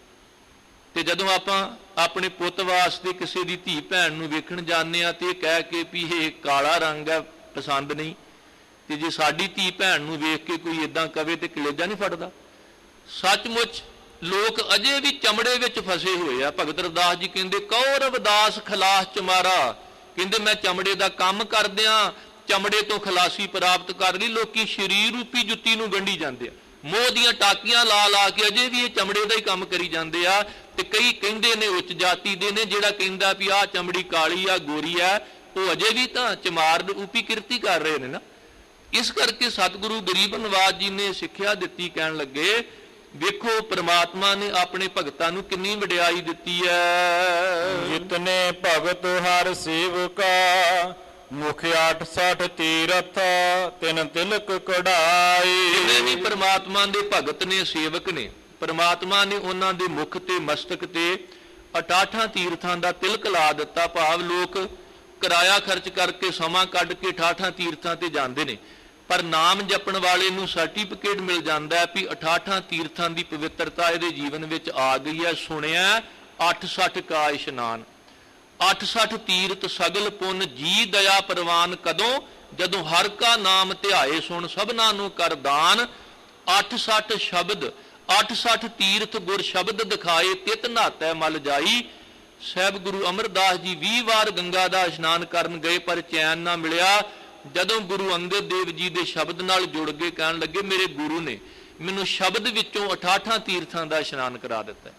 ਤੇ ਜਦੋਂ ਆਪਾਂ ਆਪਣੇ ਪੁੱਤ ਵਾਸਤੇ ਕਿਸੇ ਦੀ ਧੀ ਭੈਣ ਨੂੰ ਵੇਖਣ ਜਾਂਦੇ ਆ ਤੇ ਇਹ ਕਹਿ ਕੇ ਵੀ ਇਹ ਕਾਲਾ ਰੰਗ ਹੈ, ਪਸੰਦ ਨਹੀਂ, ਤੇ ਜੇ ਸਾਡੀ ਧੀ ਭੈਣ ਨੂੰ ਵੇਖ ਕੇ ਕੋਈ ਇਦਾਂ ਕਵੇ ਤੇ ਕਲੇਜਾ ਨਹੀਂ ਫਟਦਾ। ਸੱਚਮੁੱਚ ਲੋਕ ਅਜੇ ਵੀ ਚਮੜੇ ਵਿੱਚ ਫਸੇ ਹੋਏ ਆ। ਭਗਤ ਰਵਿਦਾਸ ਜੀ ਕਹਿੰਦੇ ਕਉ ਰਵਿਦਾਸ ਖਲਾਸ ਚਮਾਰਾ, ਕਹਿੰਦੇ ਮੈਂ ਚਮੜੇ ਦਾ ਕੰਮ ਕਰਦਿਆਂ ਚਮੜੇ ਤੋਂ ਖਲਾਸੀ ਪ੍ਰਾਪਤ ਕਰ ਲਈ। ਲੋਕੀ ਸਰੀਰ ਰੂਪੀ ਜੁੱਤੀ ਨੂੰ ਗੰਢੀ ਜਾਂਦੇ ਆ, ਮੋਹ ਦੀਆਂ ਟਾਕੀਆਂ ਲਾ ਲਾ ਕੇ ਅਜੇ ਵੀ ਇਹ ਚਮੜੇ ਦਾ ਹੀ ਕੰਮ ਕਰੀ ਜਾਂਦੇ ਆ। ਤੇ ਕਈ ਕਹਿੰਦੇ ਨੇ ਉੱਚ ਜਾਤੀ ਦੇ ਨੇ, ਜਿਹੜਾ ਕਹਿੰਦਾ ਵੀ ਆਹ ਚਮੜੀ ਕਾਲੀ ਆ ਗੋਰੀ ਆ, ਉਹ ਅਜੇ ਵੀ ਤਾਂ ਚਮਾਰ ਰੂਪੀ ਕਿਰਤੀ ਕਰ ਰਹੇ ਨੇ ਨਾ। ਇਸ ਕਰਕੇ ਸਤਿਗੁਰੂ ਗਰੀਬ ਨਵਾਜ ਜੀ ਨੇ ਸਿੱਖਿਆ ਦਿੱਤੀ, ਕਹਿਣ ਲੱਗੇ ਵੇਖੋ ਪ੍ਰਮਾਤਮਾ ਨੇ ਆਪਣੇ ਭਗਤਾਂ ਨੂੰ ਕਿੰਨੀ ਵਡਿਆਈ ਦਿੱਤੀ ਹੈ। ਜਿਤਨੇ ਭਗਤ ਹਰ ਸੇਵਕਾ ਮੁਖ 68 ਤੀਰਥ ਤਿਨ ਤਿਲਕ ਕਢਾਈ। ਜਿਵੇਂ ਵੀ ਪ੍ਰਮਾਤਮਾ ਦੇ ਭਗਤ ਨੇ, ਸੇਵਕ ਨੇ, ਪ੍ਰਮਾਤਮਾ ਨੇ ਉਹਨਾਂ ਦੇ ਮੁਖ ਤੇ ਮਸਤਕ ਤੇ 68 ਤੀਰਥਾਂ ਦਾ ਤਿਲਕ ਲਾ ਦਿੱਤਾ। ਭਾਵ ਲੋਕ ਕਿਰਾਇਆ ਖਰਚ ਕਰਕੇ ਸਮਾਂ ਕੱਢ ਕੇ 68 ਤੀਰਥਾਂ ਤੇ ਜਾਂਦੇ ਨੇ, ਪਰ ਨਾਮ ਜਪਣ ਵਾਲੇ ਨੂੰ ਸਰਟੀਫਿਕੇਟ ਮਿਲ ਜਾਂਦਾ ਹੈ ਵੀ 68 ਤੀਰਥਾਂ ਦੀ ਪਵਿੱਤਰਤਾ ਇਹਦੇ ਜੀਵਨ ਵਿੱਚ ਆ ਗਈ ਹੈ। ਸੁਣਿਆ 860 ਕਾ ਇਸ਼ਨਾਨ, 860 ਤੀਰਥ ਸਗਲ ਪੁੰਨ ਜੀ ਦਇਆ ਪ੍ਰਵਾਨ ਕਦੋਂ, ਜਦੋਂ ਹਰ ਕਾ ਨਾਮ ਧਿਆਏ ਸੁਣ ਸਭਨਾਂ ਨੂੰ ਕਰ ਦਾਨ। 860 ਸ਼ਬਦ 860 ਤੀਰਥ ਗੁਰ ਸ਼ਬਦ ਦਿਖਾਏ ਤਿਤ ਨਾਤੈ ਮਲ ਜਾਈ। ਸਾਹਿਬ ਗੁਰੂ ਅਮਰਦਾਸ ਜੀ 20 ਵਾਰ ਗੰਗਾ ਦਾ ਇਸ਼ਨਾਨ ਕਰਨ ਗਏ ਪਰ ਚੈਨ ਨਾ ਮਿਲਿਆ। ਜਦੋਂ ਗੁਰੂ ਅੰਗਦ ਦੇਵ ਜੀ ਦੇ ਸ਼ਬਦ ਨਾਲ ਜੁੜ ਕੇ ਕਹਿਣ ਲੱਗੇ ਮੇਰੇ ਗੁਰੂ ਨੇ ਮੈਨੂੰ ਸ਼ਬਦ ਵਿੱਚੋਂ 68 ਤੀਰਥਾਂ ਦਾ ਇਸ਼ਨਾਨ ਕਰਾ ਦਿੱਤਾ,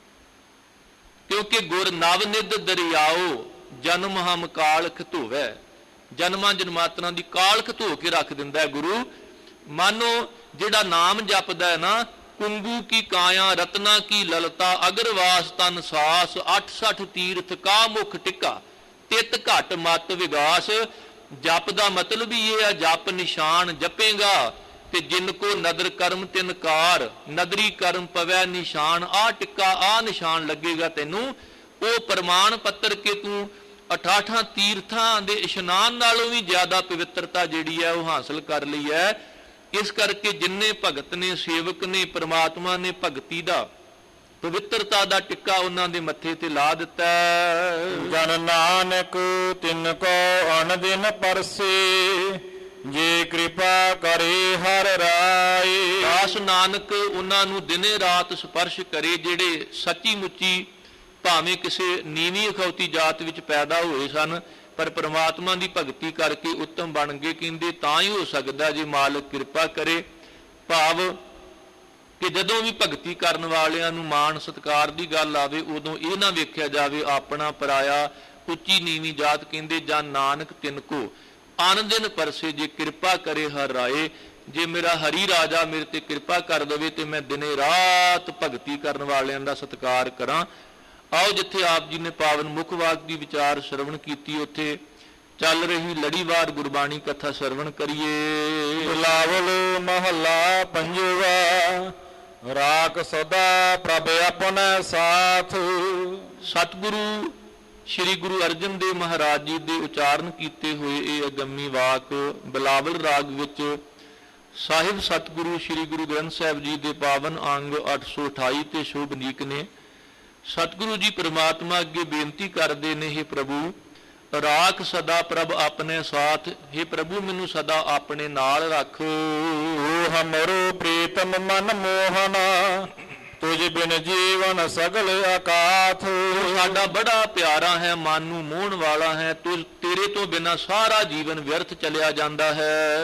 ਕਿਉਂਕਿ ਗੁਰ ਨਵ ਨਿਧ ਦਰਿਆਓ ਜਨਮ ਹਮ ਕਾਲਖ ਧੋਵੈ। ਜਨਮਾਂ ਜਨਮਾਤਰਾਂ ਦੀ ਕਾਲਖ ਧੋ ਕੇ ਰੱਖ ਦਿੰਦਾ ਹੈ ਗੁਰੂ। ਮਾਨੋ ਜਿਹੜਾ ਨਾਮ ਜਪਦਾ ਹੈ ਨਾ, ਕੁੰਗੂ ਕੀ ਕਾਇਆ ਰਤਨਾ ਕੀ ਲਲਤਾ ਅਗਰਵਾਸ ਤਨ ਸਾਸ 860 ਤੀਰਥ ਕਾ ਮੁਖ ਟਿੱਕਾ ਤਿਤ ਘਟ ਮਤ ਵਿਗਾਸ। ਜਪ ਦਾ ਮਤਲਬ ਹੀ ਇਹ ਹੈ, ਜਪ ਨਿਸ਼ਾਨ ਜਪੇਗਾ ਤੇ ਜਿਨ ਕੋ ਨਦਰ ਕਰਮ ਤਿਨ ਕਾਰ, ਨਦਰੀ ਕਰਮ ਪਵੈ ਨਿਸ਼ਾਨ। ਆ ਟਿੱਕਾ ਆ ਨਿਸ਼ਾਨ ਲੱਗੇਗਾ ਤੈਨੂੰ, ਉਹ ਪ੍ਰਮਾਣ ਪੱਤਰ ਕੇ ਤੂੰ 68 ਤੀਰਥਾਂ ਦੇ ਇਸ਼ਨਾਨ ਨਾਲੋਂ ਵੀ ਜ਼ਿਆਦਾ ਪਵਿੱਤਰਤਾ ਜਿਹੜੀ ਹੈ ਉਹ ਹਾਸਲ ਕਰ ਲਈ ਹੈ। ਇਸ ਕਰਕੇ ਜਿੰਨੇ ਭਗਤ ਨੇ, ਸੇਵਕ ਨੇ, ਪ੍ਰਮਾਤਮਾ ਨੇ ਭਗਤੀ ਦਾ ਪਵਿੱਤਰਤਾ ਦਾ ਟਿੱਕਾ ਉਹਨਾਂ ਦੇ ਮੱਥੇ ਤੇ ਲਾ ਦਿੱਤਾ। ਜਨ ਨਾਨਕ ਤਿਨ ਕੋ ਅਨ ਦਿਨ ਪਰਸੇ, ਜੇ ਕਿਰਪਾ ਕਰੇ ਹਰ ਰਾਏ। ਦਾਸ ਨਾਨਕ ਉਹਨਾਂ ਨੂੰ ਦਿਨੇ ਰਾਤ ਸਪਰਸ਼ ਕਰੇ, ਜਿਹੜੇ ਸੱਚੀ ਮੁੱਚੀ ਭਾਵੇਂ ਕਿਸੇ ਨੀਵੀਂ ਅਖੌਤੀ ਜਾਤ ਵਿੱਚ ਪੈਦਾ ਹੋਏ ਸਨ ਪਰ ਪ੍ਰਮਾਤਮਾ ਦੀ ਭਗਤੀ ਕਰਕੇ ਉੱਤਮ ਬਣ ਗਏ। ਕਹਿੰਦੇ ਤਾਂ ਹੀ ਹੋ ਸਕਦਾ ਜੇ ਮਾਲਕ ਕਿਰਪਾ ਕਰੇ। ਭਾਵ ਕਿ ਜਦੋਂ ਵੀ ਭਗਤੀ ਕਰਨ ਵਾਲਿਆਂ ਨੂੰ ਮਾਣ ਸਤਿਕਾਰ ਦੀ ਗੱਲ ਆਵੇ ਉਦੋਂ ਇਹ ਨਾ ਵੇਖਿਆ ਜਾਵੇ ਆਪਣਾ ਪਰਾਇਆ, ਉੱਚੀ ਨੀਵੀਂ ਜਾਤ। ਕਹਿੰਦੇ ਜਾਂ ਨਾਨਕ ਤਿਨ ਕੋ ਆਨ ਦਿਨ ਪਰਸੇ, ਜੇ ਕਿਰਪਾ ਕਰੇ ਹਰ ਰਾਏ। ਜੇ ਮੇਰਾ ਹਰੀ ਰਾਜਾ ਮੇਰੇ ਤੇ ਕਿਰਪਾ ਕਰ ਦੇਵੇ ਤੇ ਮੈਂ ਦਿਨੇ ਰਾਤ ਭਗਤੀ ਕਰਨ ਵਾਲਿਆਂ ਦਾ ਸਤਿਕਾਰ ਕਰਾਂ। ਆਓ ਜਿੱਥੇ ਆਪ ਜੀ ਨੇ ਪਾਵਨ ਮੁੱਖ ਵਾਕ ਦੀ ਵਿਚਾਰ ਸ਼ਰਵਣ ਕੀਤੀ, ਉੱਥੇ ਚੱਲ ਰਹੀ ਲੜੀਵਾਰ ਗੁਰਬਾਣੀ ਕਥਾ ਸ਼ਰਵਣ ਕਰੀਏ। ਬਿਲਾਵਲ ਮਹੱਲਾ ਪੰਜਵਾ। ਰਾਖ ਸਦਾ ਪ੍ਰਭ ਆਪਣਾ ਸਾਥ। ਸਤਿਗੁਰੂ ਸ੍ਰੀ ਗੁਰੂ ਅਰਜਨ ਦੇਵ ਮਹਾਰਾਜ ਜੀ ਦੇ ਉਚਾਰਨ ਕੀਤੇ ਹੋਏ ਇਹ ਅਗੰਮੀ ਵਾਕ ਬਿਲਾਵਲ ਰਾਗ ਵਿੱਚ ਸਾਹਿਬ ਸਤਿਗੁਰੂ ਸ੍ਰੀ ਗੁਰੂ ਗ੍ਰੰਥ ਸਾਹਿਬ ਜੀ ਦੇ ਪਾਵਨ ਅੰਗ 828 ਤੇ ਸ਼ੋਭਨੀਕ ਨੇ। ਸਤਿਗੁਰੂ ਜੀ ਪ੍ਰਮਾਤਮਾ ਅੱਗੇ ਬੇਨਤੀ ਕਰਦੇ ਨੇ, ਹੇ ਪ੍ਰਭੂ ਰਾਖ ਸਦਾ ਪ੍ਰਭ ਆਪਣੇ ਸਾਥ, ਹੇ ਪ੍ਰਭੂ ਮੈਨੂੰ ਸਦਾ ਆਪਣੇ ਨਾਲ ਰੱਖ। ਹਮਰੋ ਪ੍ਰੀਤਮ ਮਨ ਮੋਹਨਾ ਤੁਝ ਬਿਨ ਜੀਵਨ ਸਗਲ ਅਕਾਥ। ਸਾਡਾ ਬੜਾ ਪਿਆਰਾ ਹੈ, ਮਨ ਨੂੰ ਮੋਹਣ ਵਾਲਾ ਹੈ, ਤੇਰੇ ਤੋਂ ਬਿਨਾ ਸਾਰਾ ਜੀਵਨ ਵਿਅਰਥ ਚਲਿਆ ਜਾਂਦਾ ਹੈ।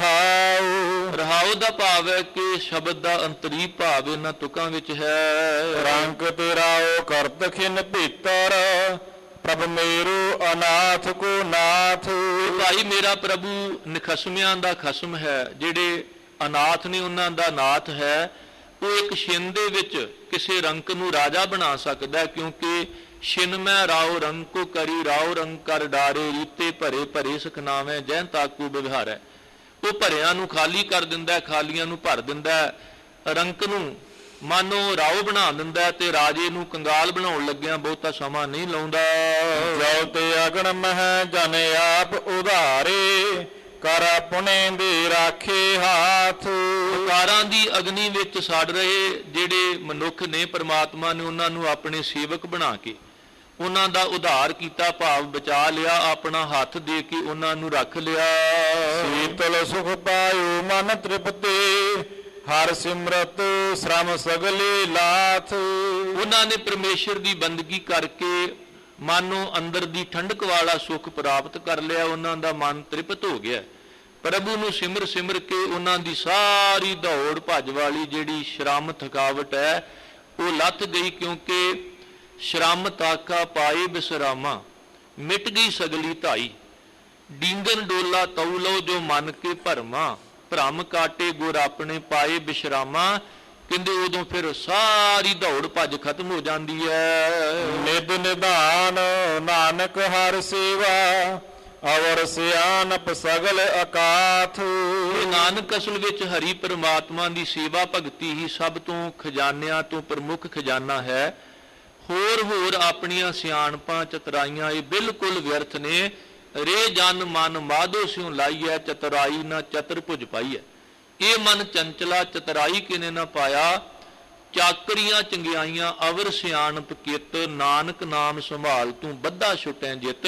ਰਹਾਉ ਰਹਾਉ ਦਾ ਭਾਵ ਹੈ ਕਿ ਸ਼ਬਦ ਦਾ ਅੰਤਰੀ ਭਾਵ ਇਹਨਾਂ ਤੁਕਾਂ ਵਿੱਚ ਹੈ। ਰੰਗ ਤੇਰਾ ਓ ਕਰਤ ਖਿਨ ਭੀਤਰ ਪ੍ਰਭ ਮੇਰੂ ਅਨਾਥ ਕੋ ਨਾਥ। ਭਾਈ ਮੇਰਾ ਪ੍ਰਭੂ ਨਿਖਸਮਿਆਂ ਦਾ ਖਸਮ ਹੈ, ਜਿਹੜੇ ਅਨਾਥ ਨੇ ਉਹਨਾਂ ਦਾ ਨਾਥ ਹੈ। ਉਹ ਇੱਕ ਛਿਨ ਦੇ ਵਿੱਚ ਕਿਸੇ ਰੰਕ ਨੂੰ ਰਾਜਾ ਬਣਾ ਸਕਦਾ, ਕਿਉਂਕਿ ਛਿਨ ਮੈਂ ਰਾਉ ਰੰਗ ਕੋ ਕਰੀ ਰਾਉ ਰੰਗ ਕਰ ਡਾਰੇ ਰੀਤੇ ਭਰੇ ਭਰੇ ਸਖਨਾਵੇਂ ਜੈਨ ਤਾਕੂ ਵਿਵਹਾਰ ਹੈ। ਉਹ ਭਰਿਆਂ ਨੂੰ ਖਾਲੀ ਕਰ ਦਿੰਦਾ, ਖਾਲੀਆਂ ਨੂੰ ਭਰ ਦਿੰਦਾ, ਰੰਕ ਨੂੰ ਮਾਨੋ ਰਾਉ ਬਣਾ ਦਿੰਦਾ ਤੇ ਰਾਜੇ ਨੂੰ ਕੰਗਾਲ ਬਣਾਉਣ ਲੱਗਿਆ ਬਹੁਤਾ ਸਮਾਂ ਨਹੀਂ ਲਾਉਂਦਾ। ਜੋ ਤੇ ਅਗਣ ਮਹਿ ਜਨ ਆਪ ਉਧਾਰੇ ਕਰ ਆਪਣੇ ਦੇ ਰਾਖੇ ਹਾਥ। ਕਾਰਾਂ ਦੀ ਅਗਨੀ ਵਿੱਚ ਸੜ ਰਹੇ ਜਿਹੜੇ ਮਨੁੱਖ ਨੇ, ਪਰਮਾਤਮਾ ਨੇ ਉਹਨਾਂ ਨੂੰ ਆਪਣੇ ਸੇਵਕ ਬਣਾ ਕੇ ਉਹਨਾਂ ਦਾ ਉਧਾਰ ਕੀਤਾ, ਭਾਵ ਬਚਾ ਲਿਆ, ਆਪਣਾ ਹੱਥ ਦੇ ਕੇ ਉਹਨਾਂ ਨੂੰ ਰੱਖ ਲਿਆ। ਸੀਤਲ ਸੁਖ ਪਾਇਓ ਮਨ ਤ੍ਰਿਪਤੇ ਹਰ ਸਿਮਰਤ ਸ਼ਰਮ ਸਗਲੇ ਲਾਥ। ਉਹਨਾਂ ਨੇ ਪਰਮੇਸ਼ਰ ਦੀ ਬੰਦਗੀ ਕਰਕੇ ਮਾਨੋ ਅੰਦਰ ਦੀ ਠੰਡਕ ਵਾਲਾ ਸੁੱਖ ਪ੍ਰਾਪਤ ਕਰ ਲਿਆ, ਉਹਨਾਂ ਦਾ ਮਨ ਤ੍ਰਿਪਤ ਹੋ ਗਿਆ। ਪ੍ਰਭੂ ਨੂੰ ਸਿਮਰ ਸਿਮਰ ਕੇ ਉਹਨਾਂ ਦੀ ਸਾਰੀ ਦੌੜ ਭੱਜ ਵਾਲੀ ਜਿਹੜੀ ਸ਼ਰਮ ਥਕਾਵਟ ਹੈ ਉਹ ਲੱਥ ਗਈ, ਕਿਉਂਕਿ ਸ਼ਰਮ ਤਾਕਾ ਪਾਏ ਬਿਸਰਾਮਾ ਮਿਟ ਗਈ ਸਗਲੀ ਧਾਈ। ਡੀਂਗਨ ਡੋਲਾ ਤਉ ਲਓ ਜੋ ਮਨ ਕੇ ਭਰਮਾ ਭ੍ਰਮ ਕਾਟੇ ਗੁਰ ਆਪਣੇ ਪਾਏ ਬਿਸ਼ਰਾਮਾ। ਕਹਿੰਦੇ ਉਦੋਂ ਫਿਰ ਸਾਰੀ ਦੌੜ ਭੱਜ ਖਤਮ ਹੋ ਜਾਂਦੀ ਹੈ। ਨਿਦ ਨਿਧਾਨ ਨਾਨਕ ਹਰ ਸੇਵਾ ਅਵਰ ਸਿਆਨਪ ਸਗਲ ਅਕਾਥ। ਇਹ ਨਾਨਕ ਅਸਲ ਵਿੱਚ ਹਰੀ ਪਰਮਾਤਮਾ ਦੀ ਸੇਵਾ ਭਗਤੀ ਹੀ ਸਭ ਤੋਂ ਖਜ਼ਾਨਿਆਂ ਤੋਂ ਪ੍ਰਮੁੱਖ ਖਜ਼ਾਨਾ ਹੈ। ਹੋਰ ਆਪਣੀਆਂ ਸਿਆਣਪਾਂ ਚਤਰਾਈਆਂ ਇਹ ਬਿਲਕੁਲ ਵਿਅਰਥ ਨੇ। ਰੇ ਜਨ ਮਨ ਮਾਧੋ ਸਿਉ ਲਾਈਐ ਚਤੁਰਾਈ ਨਾ ਚਤਰ ਭੁਜ ਪਾਈਐ। ਇਹ ਮਨ ਚੰਚਲਾ ਚਤਰਾਈ ਕਿਨੇ ਨਾ ਪਾਇਆ। ਚਾਕਰੀਆਂ ਚੰਗਿਆਈਆਂ ਅਵਰ ਸਿਆਣਪ ਕਿਤ ਨਾਨਕ ਨਾਮ ਸੰਭਾਲ ਤੂੰ ਬੱਧਾ ਛੁਟੈ ਜਿਤ।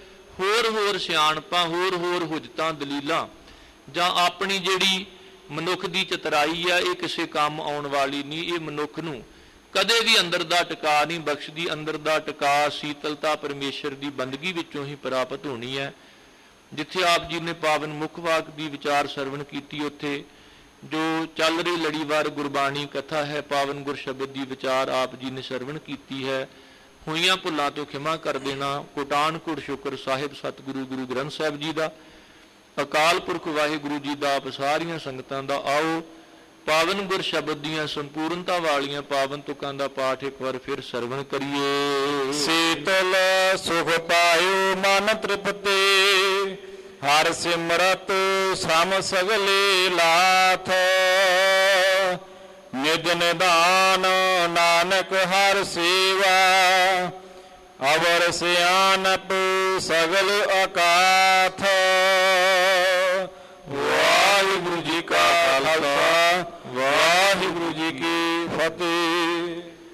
ਹੋਰ ਸਿਆਣਪਾਂ ਹੋਰ ਹੁਜਤਾਂ ਦਲੀਲਾਂ ਜਾਂ ਆਪਣੀ ਜਿਹੜੀ ਮਨੁੱਖ ਦੀ ਚਤਰਾਈ ਆ ਇਹ ਕਿਸੇ ਕੰਮ ਆਉਣ ਵਾਲੀ ਨਹੀਂ। ਇਹ ਮਨੁੱਖ ਨੂੰ ਕਦੇ ਵੀ ਅੰਦਰ ਦਾ ਟਿਕਾ ਨਹੀਂ ਬਖਸ਼ਦੀ। ਅੰਦਰ ਦਾ ਟਿਕਾ ਸੀਤਲਤਾ ਪਰਮੇਸ਼ਰ ਦੀ ਬੰਦਗੀ ਵਿੱਚੋਂ ਹੀ ਪ੍ਰਾਪਤ ਹੋਣੀ ਹੈ। ਜਿੱਥੇ ਆਪ ਜੀ ਨੇ ਪਾਵਨ ਮੁੱਖ ਵਾਕ ਦੀ ਵਿਚਾਰ ਸਰਵਣ ਕੀਤੀ, ਉੱਥੇ ਜੋ ਚੱਲ ਰਹੀ ਲੜੀਵਾਰ ਗੁਰਬਾਣੀ ਕਥਾ ਹੈ, ਪਾਵਨ ਗੁਰ ਸ਼ਬਦ ਦੀ ਵਿਚਾਰ ਆਪ ਜੀ ਨੇ ਸਰਵਣ ਕੀਤੀ ਹੈ। ਹੋਈਆਂ ਭੁੱਲਾਂ ਤੋਂ ਖਿਮਾ ਕਰ ਦੇਣਾ। ਕੋਟਾਨ ਕੋਟ ਸ਼ੁਕਰ ਸਾਹਿਬ ਸਤਿਗੁਰੂ ਗੁਰੂ ਗ੍ਰੰਥ ਸਾਹਿਬ ਜੀ ਦਾ, ਅਕਾਲ ਪੁਰਖ ਵਾਹਿਗੁਰੂ ਜੀ ਦਾ, ਆਪ ਸਾਰੀਆਂ ਸੰਗਤਾਂ ਦਾ। ਆਓ ਪਾਵਨ ਗੁਰ ਸ਼ਬਦ ਦੀਆਂ ਸੰਪੂਰਨਤਾ ਵਾਲੀਆਂ ਪਾਵਨ ਤੁਕਾਂ ਦਾ ਪਾਠ ਇੱਕ ਵਾਰ ਫਿਰ ਸਰਵਣ ਕਰੀਏ। ਸੀਤਲ ਸੁਖ ਪਾਇਓ ਮਨ ਤ੍ਰਿਪਤੇ ਹਰ ਸਿਮਰਤ ਸ਼ਰਮ ਸਗਲੇ ਲਾਥ। ਨਿਜ ਨਿਧਾਨ ਨਾਨਕ ਹਰ ਸੇਵਾ ਅਵਰ ਸਿਆਨਪ ਸਗਲ ਅਕਾਥ। ਵਾਹਿਗੁਰੂ ਜੀ ਕਾ ਖਾਲਸਾ ਵਾਹਿਗੁਰੂ ਜੀ ਕੀ ਫਤਿਹ।